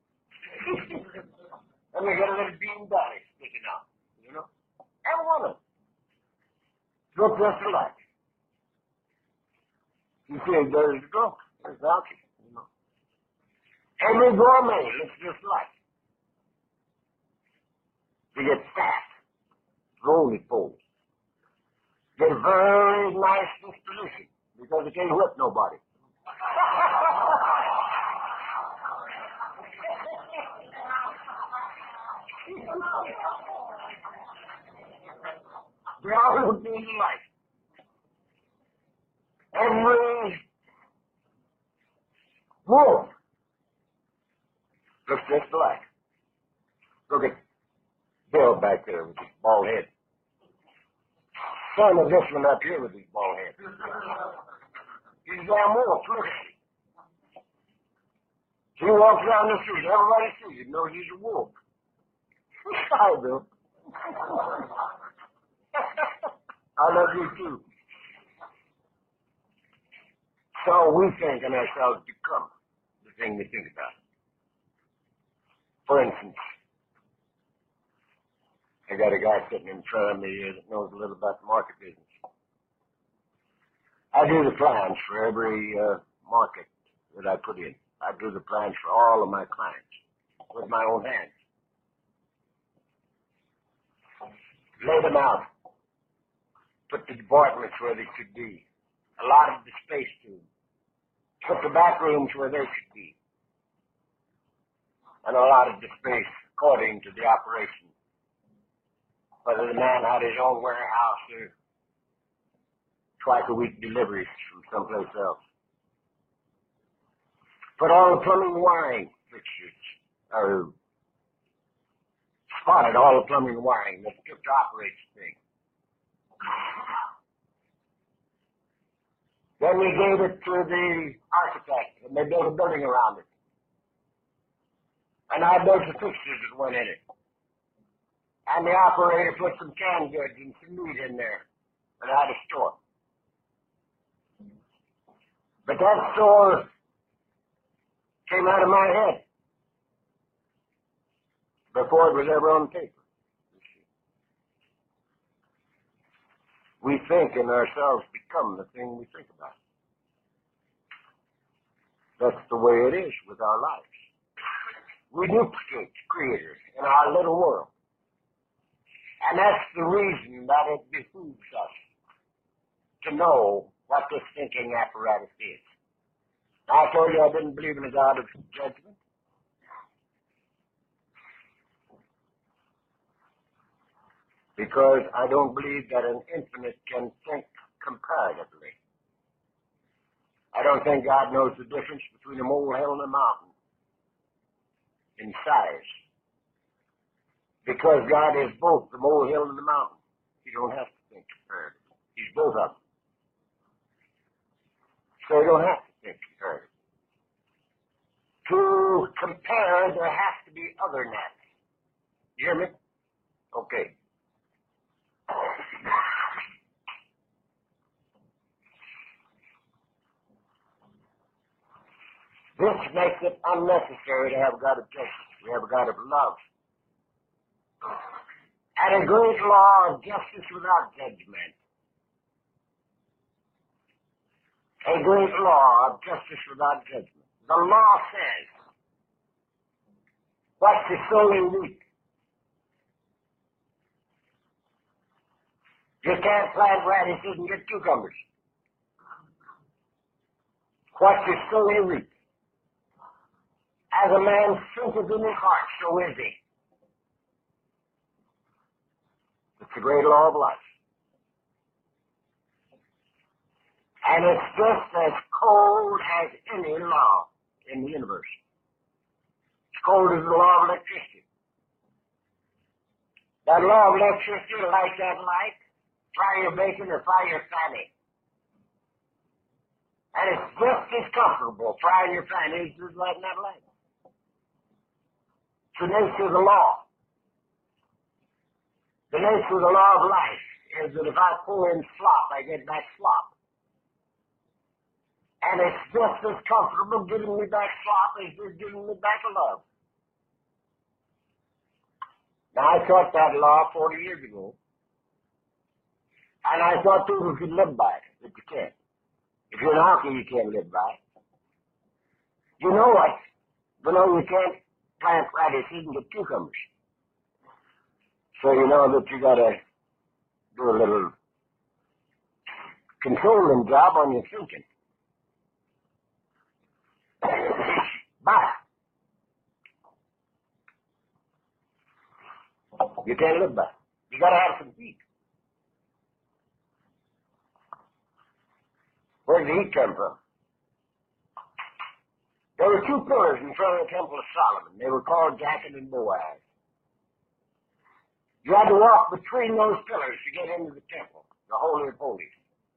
And we get a little bean belly sticking out, you know? Every one of them. Look just alike. You see, there's the drunk. There's the alky, you know? Every gourmet looks just alike. You get fat, roly-poly. Get a very nice disposition because they can't whip nobody. They all look just alike. Every wolf looks just alike. Look at Bill back there with his bald head. Son of this one up here with his bald head. He's damn wolf, look at him. He walks around the street, everybody sees him, knows he's a wolf. Hi, Bill. I love you too. So we think and ourselves become the thing we think about. For instance, I got a guy sitting in front of me here that knows a little about the market business. I do the plans for every uh, market that I put in. I do the plans for all of my clients with my own hands. Lay them out. Put the departments where they should be. Allotted the space to them. Put the back rooms where they should be. And allotted the space according to the operation. Whether the man had his own warehouse or twice a week deliveries from someplace else. Put all the plumbing and wiring for fixtures, or spotted all the plumbing and wiring that took to operate the thing. Then we gave it to the architect, and they built a building around it. And I built the fixtures that went in it. And the operator put some canned goods and some meat in there, and I had a store. But that store came out of my head before it was ever on paper. We think and ourselves become the thing we think about. That's the way it is with our lives. We duplicate creators in our little world. And that's the reason that it behooves us to know what this thinking apparatus is. Now, I told you I didn't believe in a God of judgment. Because I don't believe that an infinite can think comparatively. I don't think God knows the difference between a molehill and a mountain in size. Because God is both the molehill and the mountain. You don't have to think comparatively. He's both of them. So you don't have to think comparatively. To compare, there has to be otherness. You hear me? Okay. This makes it unnecessary to have a God of justice. We have a God of love. And a great law of justice without judgment. A great law of justice without judgment. The law says, what the soul reap. You can't plant radishes and get cucumbers. What you sow you reap. As a man thinketh in his heart, so is he. It's the great law of life. And it's just as cold as any law in the universe. It's cold as the law of electricity. That law of electricity, light that light, fry your bacon or fry your fanny. And it's just as comfortable frying your fanny as lighting that light. It's the nature of the law. The nature of the law of life is that if I pour in slop, I get back slop. And it's just as comfortable giving me back slop as it's giving me back love. Now, I taught that law forty years ago. And I thought people could live by it, but you can't. If you're an alky, you can't live by it. You know what? You know you can't plant radishes and get cucumbers. So you know that you gotta do a little controlling job on your thinking. But you can't live by it. You gotta have some heat. Where did the heat come from? There were two pillars in front of the Temple of Solomon. They were called Jachin and Boaz. You had to walk between those pillars to get into the temple, the Holy of Holies.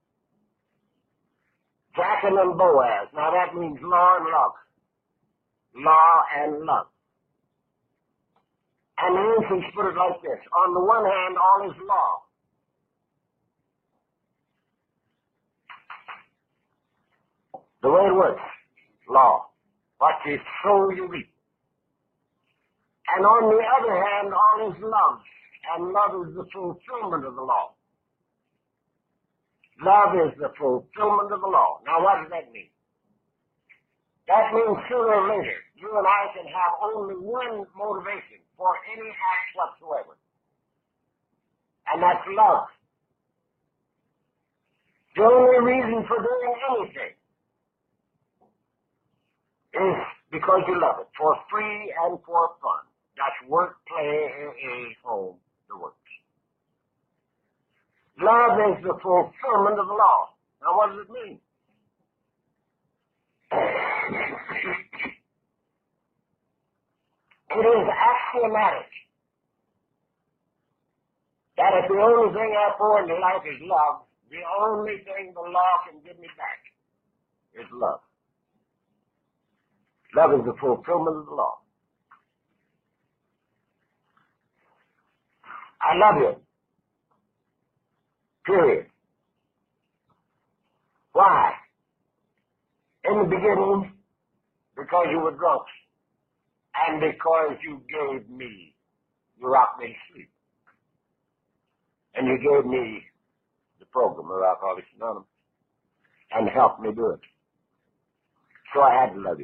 Jachin and Boaz. Now that means law and love. Law and love. And the ancients put it like this. On the one hand, all is law. The way it works, law. What you sow, you reap. And on the other hand, all is love. And love is the fulfillment of the law. Love is the fulfillment of the law. Now, what does that mean? That means sooner or later, you and I can have only one motivation for any act whatsoever. And that's love. The only reason for doing anything is because you love it, for free and for fun. That's work, play, a home, the works. Love is the fulfillment of the law. Now, what does it mean? axiomatic that if the only thing I pour into life is love, the only thing the law can give me back is love. Love is the fulfillment of the law. I love you. Period. Why? In the beginning, because you were drunk, and because you gave me, you rocked me to sleep, and you gave me the program of Alcoholics Anonymous, and helped me do it. So I had to love you.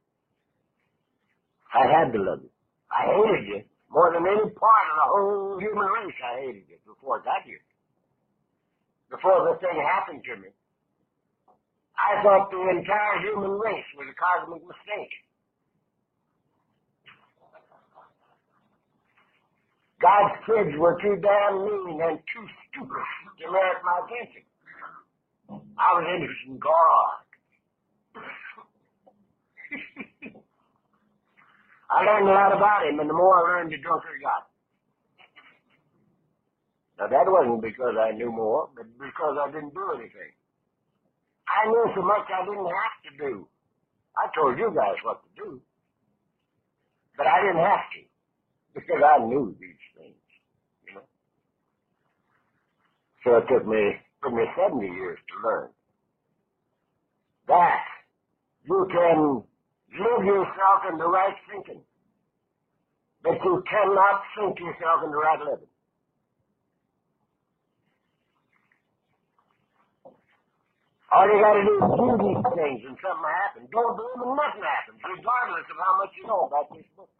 I had to love you. I hated you more than any part of the whole human race. I hated you before I got here. Before this thing happened to me, I thought the entire human race was a cosmic mistake. God's kids were too damn mean and too stupid to merit my attention. I was interested in God. I learned a lot about him, and the more I learned, the drunker I got. Now, that wasn't because I knew more, but because I didn't do anything. I knew so much I didn't have to do. I told you guys what to do, but I didn't have to because I knew these things, you know. So it took me, took me seventy years to learn that you can live yourself into right thinking, but you cannot think yourself into right living. All you got to do is do these things and something will happen. Don't do them and nothing happens, regardless of how much you know about this book.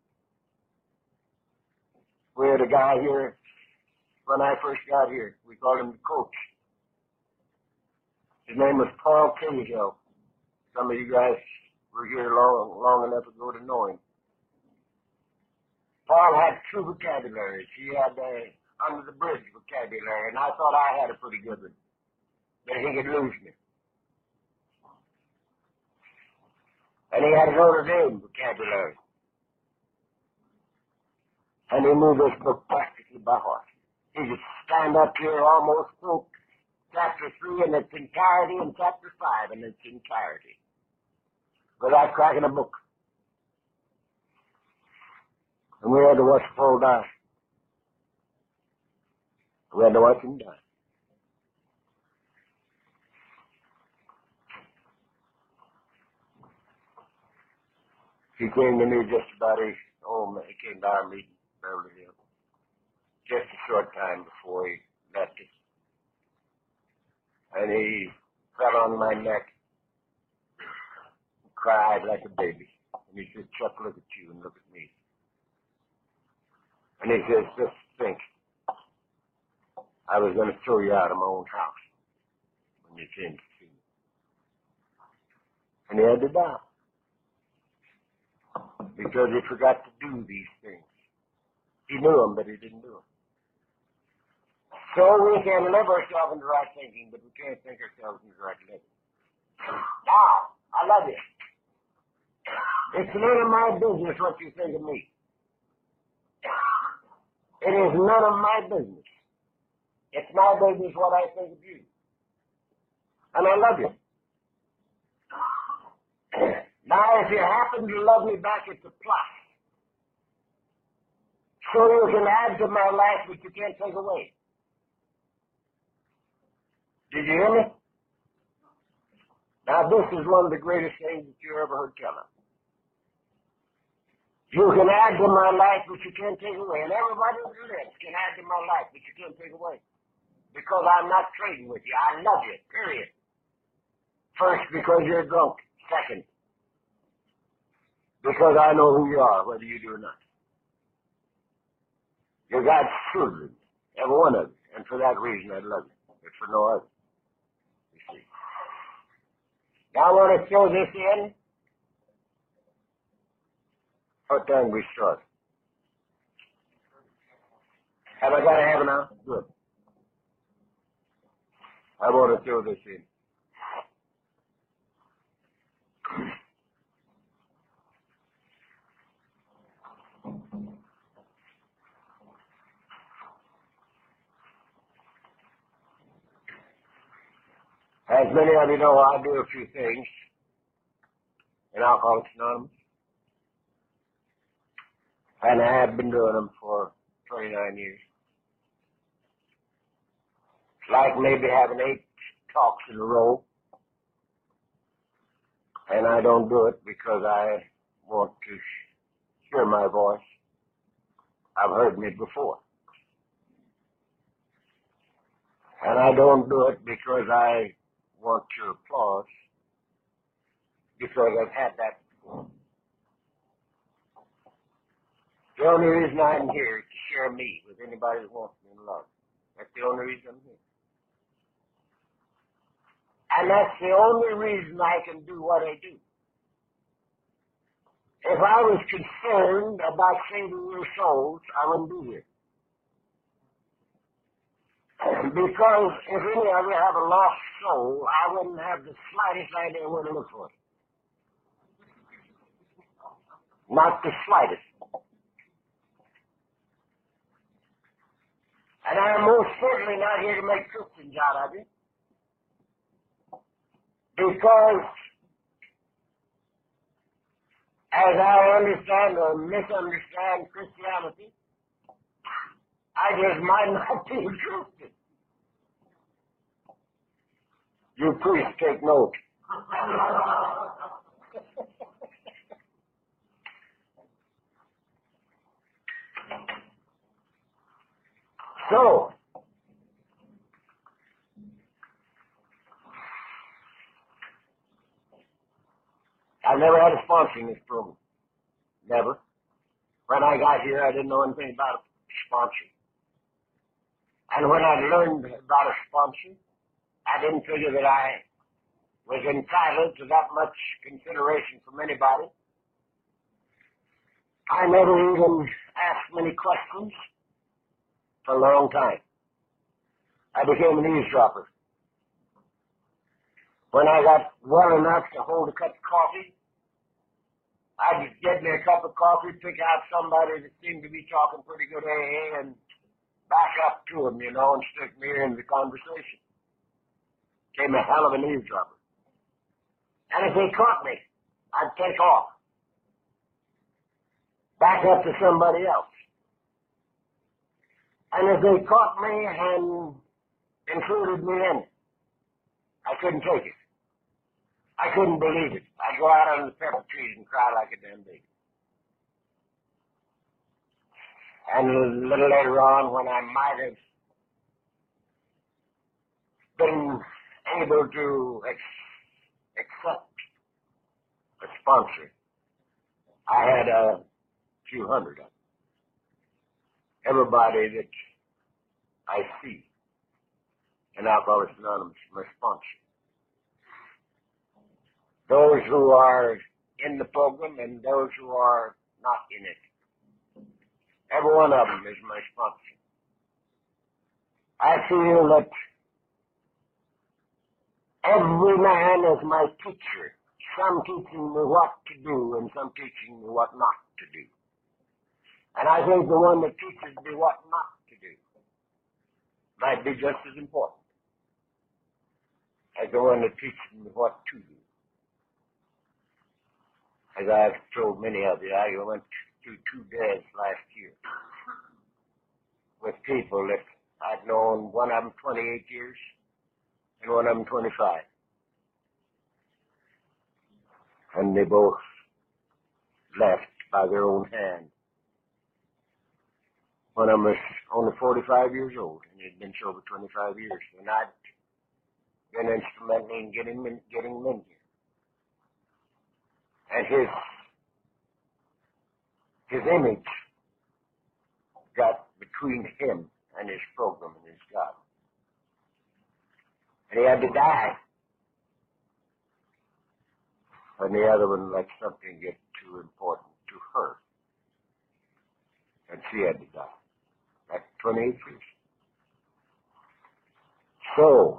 We had a guy here when I first got here. We called him the coach. His name was Paul Cahill. Some of you guys were here long, long enough ago to know him. Paul had two vocabularies. He had the under the bridge vocabulary, and I thought I had a pretty good one. But he could lose me. And he had a Notre Dame vocabulary. And he knew this book practically by heart. He could stand up here almost quote chapter three in its entirety and chapter five in its entirety without cracking a book. And we had to watch Paul die. We had to watch him die. He came to me just about a, oh man, he came to our meeting, Beverly Hills, just a short time before he left us. And he fell on my neck and cried like a baby. And he said, Chuck, look at you and look at me. And he says, just think, I was going to throw you out of my own house when you came to see me. And he had to die. Because he forgot to do these things. He knew them, but he didn't do them. So we can live ourselves into right thinking, but we can't think ourselves into right living. Now, I love you. It's none of my business what you think of me. It is none of my business. It's my business what I think of you. And I love you. Now, if you happen to love me back, it's a plus. So you can add to my life, but you can't take away. Did you hear me? Now, this is one of the greatest things that you ever heard tell of. You can add to my life, but you can't take away. And everybody who lives can add to my life, but you can't take away. Because I'm not trading with you. I love you, period. First, because you're drunk. Second, because I know who you are, whether you do or not. You're God's children, every one of you. And for that reason, I love you. But for no other. You see. Now I want to throw this in. What time we start? Have I got to have it now? Good. I want to throw this in. As many of you know, I do a few things in Alcoholics Anonymous, and I have been doing them for twenty-nine years. It's like maybe having eight talks in a row, and I don't do it because I want to hear my voice. I've heard me before. And I don't do it because I want your applause, because I've had that before. The only reason I'm here is to share me with anybody that wants me in love. That's the only reason I'm here. And that's the only reason I can do what I do. If I was concerned about saving your souls, I wouldn't be here. Because if any of you have a lost soul, I wouldn't have the slightest idea where to look for it. Not the slightest. And I'm most certainly not here to make Christians out of you. Because as I understand or misunderstand Christianity, I just might not be interested. You priests take note. So, I never had a sponsor in this program. Never. When I got here, I didn't know anything about a sponsor. And when I learned about a sponsor, I didn't figure that I was entitled to that much consideration from anybody. I never even asked many questions for a long time. I became an eavesdropper. When I got well enough to hold a cup of coffee, I'd get me a cup of coffee, pick out somebody that seemed to be talking pretty good A A, and back up to them, you know, and stick me in the conversation. Became a hell of an eavesdropper. And if they caught me, I'd take off. Back up to somebody else. And if they caught me and included me in it, I couldn't take it. I couldn't believe it. I'd go out under the pepper trees and cry like a damn baby. And a little later on, when I might have been able to ex- accept a sponsor, I had a few hundred of them. Everybody that I see in Alcoholics Anonymous is my sponsor. Those who are in the program and those who are not in it. Every one of them is my sponsor. I feel that every man is my teacher, some teaching me what to do and some teaching me what not to do. And I think the one that teaches me what not to do might be just as important as the one that teaches me what to do. As I've told many of you, I went through two days last year with people that I'd known, one of them twenty-eight years and one of them twenty-five. And they both left by their own hand. One of them was only forty-five years old, and he'd been sober twenty-five years. And I'd been instrumental in getting him in, getting him in here. And his, his image got between him and his program and his God. And he had to die. And the other one let something get too important to her. And she had to die. At twenty-eight years. So,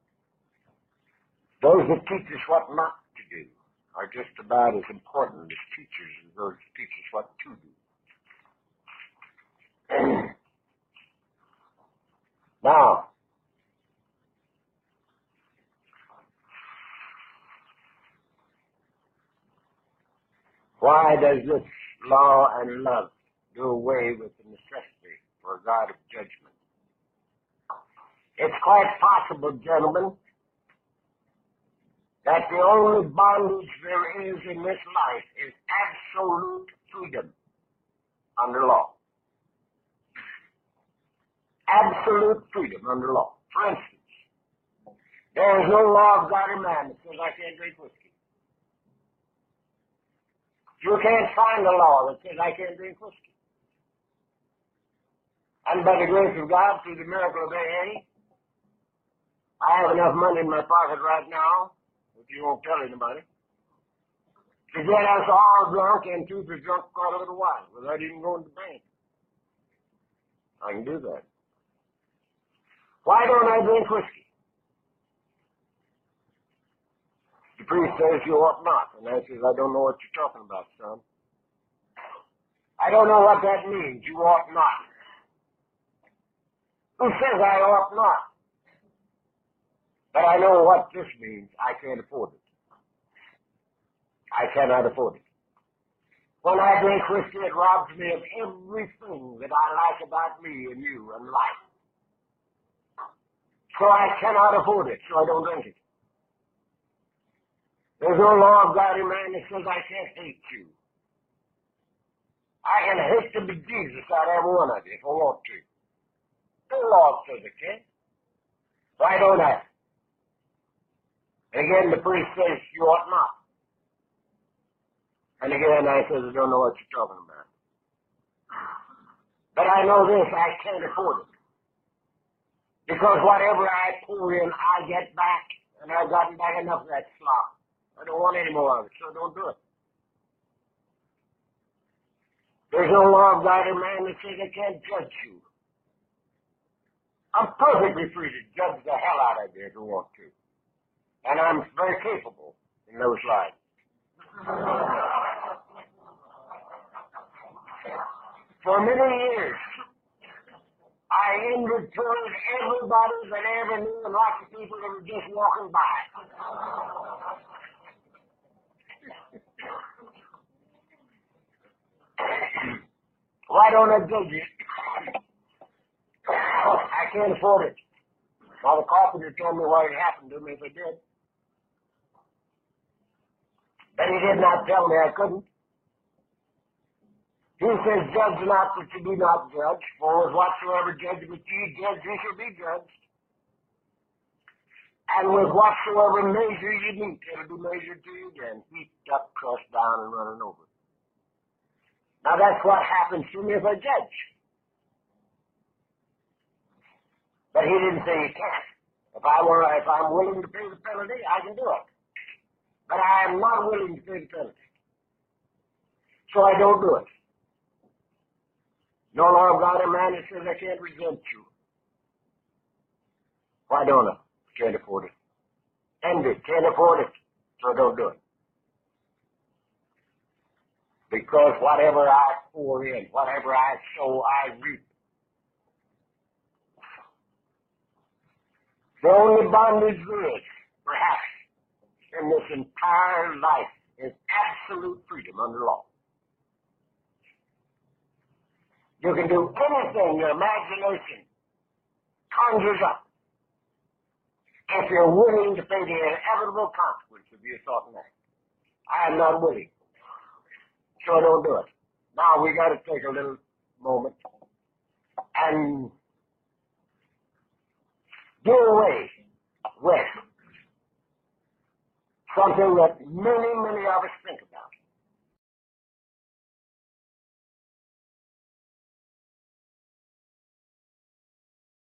those that teach us what not to do are just about as important as teachers as those that teach us what to do. Now, Why does this law and love do away with the necessity for a God of judgment? It's quite possible, gentlemen, that the only bondage there is in this life is absolute freedom under law. Absolute freedom under law. For instance, there is no law of God or man that says I can't drink whiskey. You can't find a law that says I can't drink whiskey. And by the grace of God, through the miracle of A A, I have enough money in my pocket right now, if you won't tell anybody, to get us all drunk and two for drunk quite a little while without even going to the bank. I can do that. Why don't I drink whiskey? The priest says you ought not. And I says, I don't know what you're talking about, son. I don't know what that means. You ought not. Who says I ought not? But I know what this means. I can't afford it. I cannot afford it. When I drink whiskey, it robs me of everything that I like about me and you and life. So I cannot afford it, so I don't drink it. There's no law of God in man that says I can't hate you. I can hate the bejesus out of every one of you if I want to. No law says I can't. Why don't I? And again, the priest says you ought not. And again, I says I don't know what you're talking about. But I know this, I can't afford it. Because whatever I pour in, I get back. And I've gotten back enough of that slop. I don't want any more of it, so don't do it. There's no law of God or man that says I can't judge you. I'm perfectly free to judge the hell out of you if I want to. And I'm very capable in those lines. For many years, I inventoried everybody that I ever knew and lots of people that were just walking by. Why don't I judge you? I can't afford it. Now the carpenter told me what had happened to me if I did. But he did not tell me I couldn't. He says, judge not that you do not judge, for with whatsoever judgment ye judge, ye shall be judged. And with whatsoever measure ye meet, it'll be measured to you again, heaped up, crushed down, and running over. Now that's what happens to me if I judge. But he didn't say you can't. If I were, if I'm willing to pay the penalty, I can do it. But I am not willing to pay the penalty. So I don't do it. No law of God or man that says I can't resent you. Why don't I? Can't afford it. Envy, can't afford it. So I don't do it. Because whatever I pour in, whatever I sow, I reap. The only bondage there is, perhaps, in this entire life is absolute freedom under law. You can do anything your imagination conjures up if you're willing to pay the inevitable consequence of your thought and act. I am not willing, so I don't do it. Now we got to take a little moment and do away with something that many, many of us think about.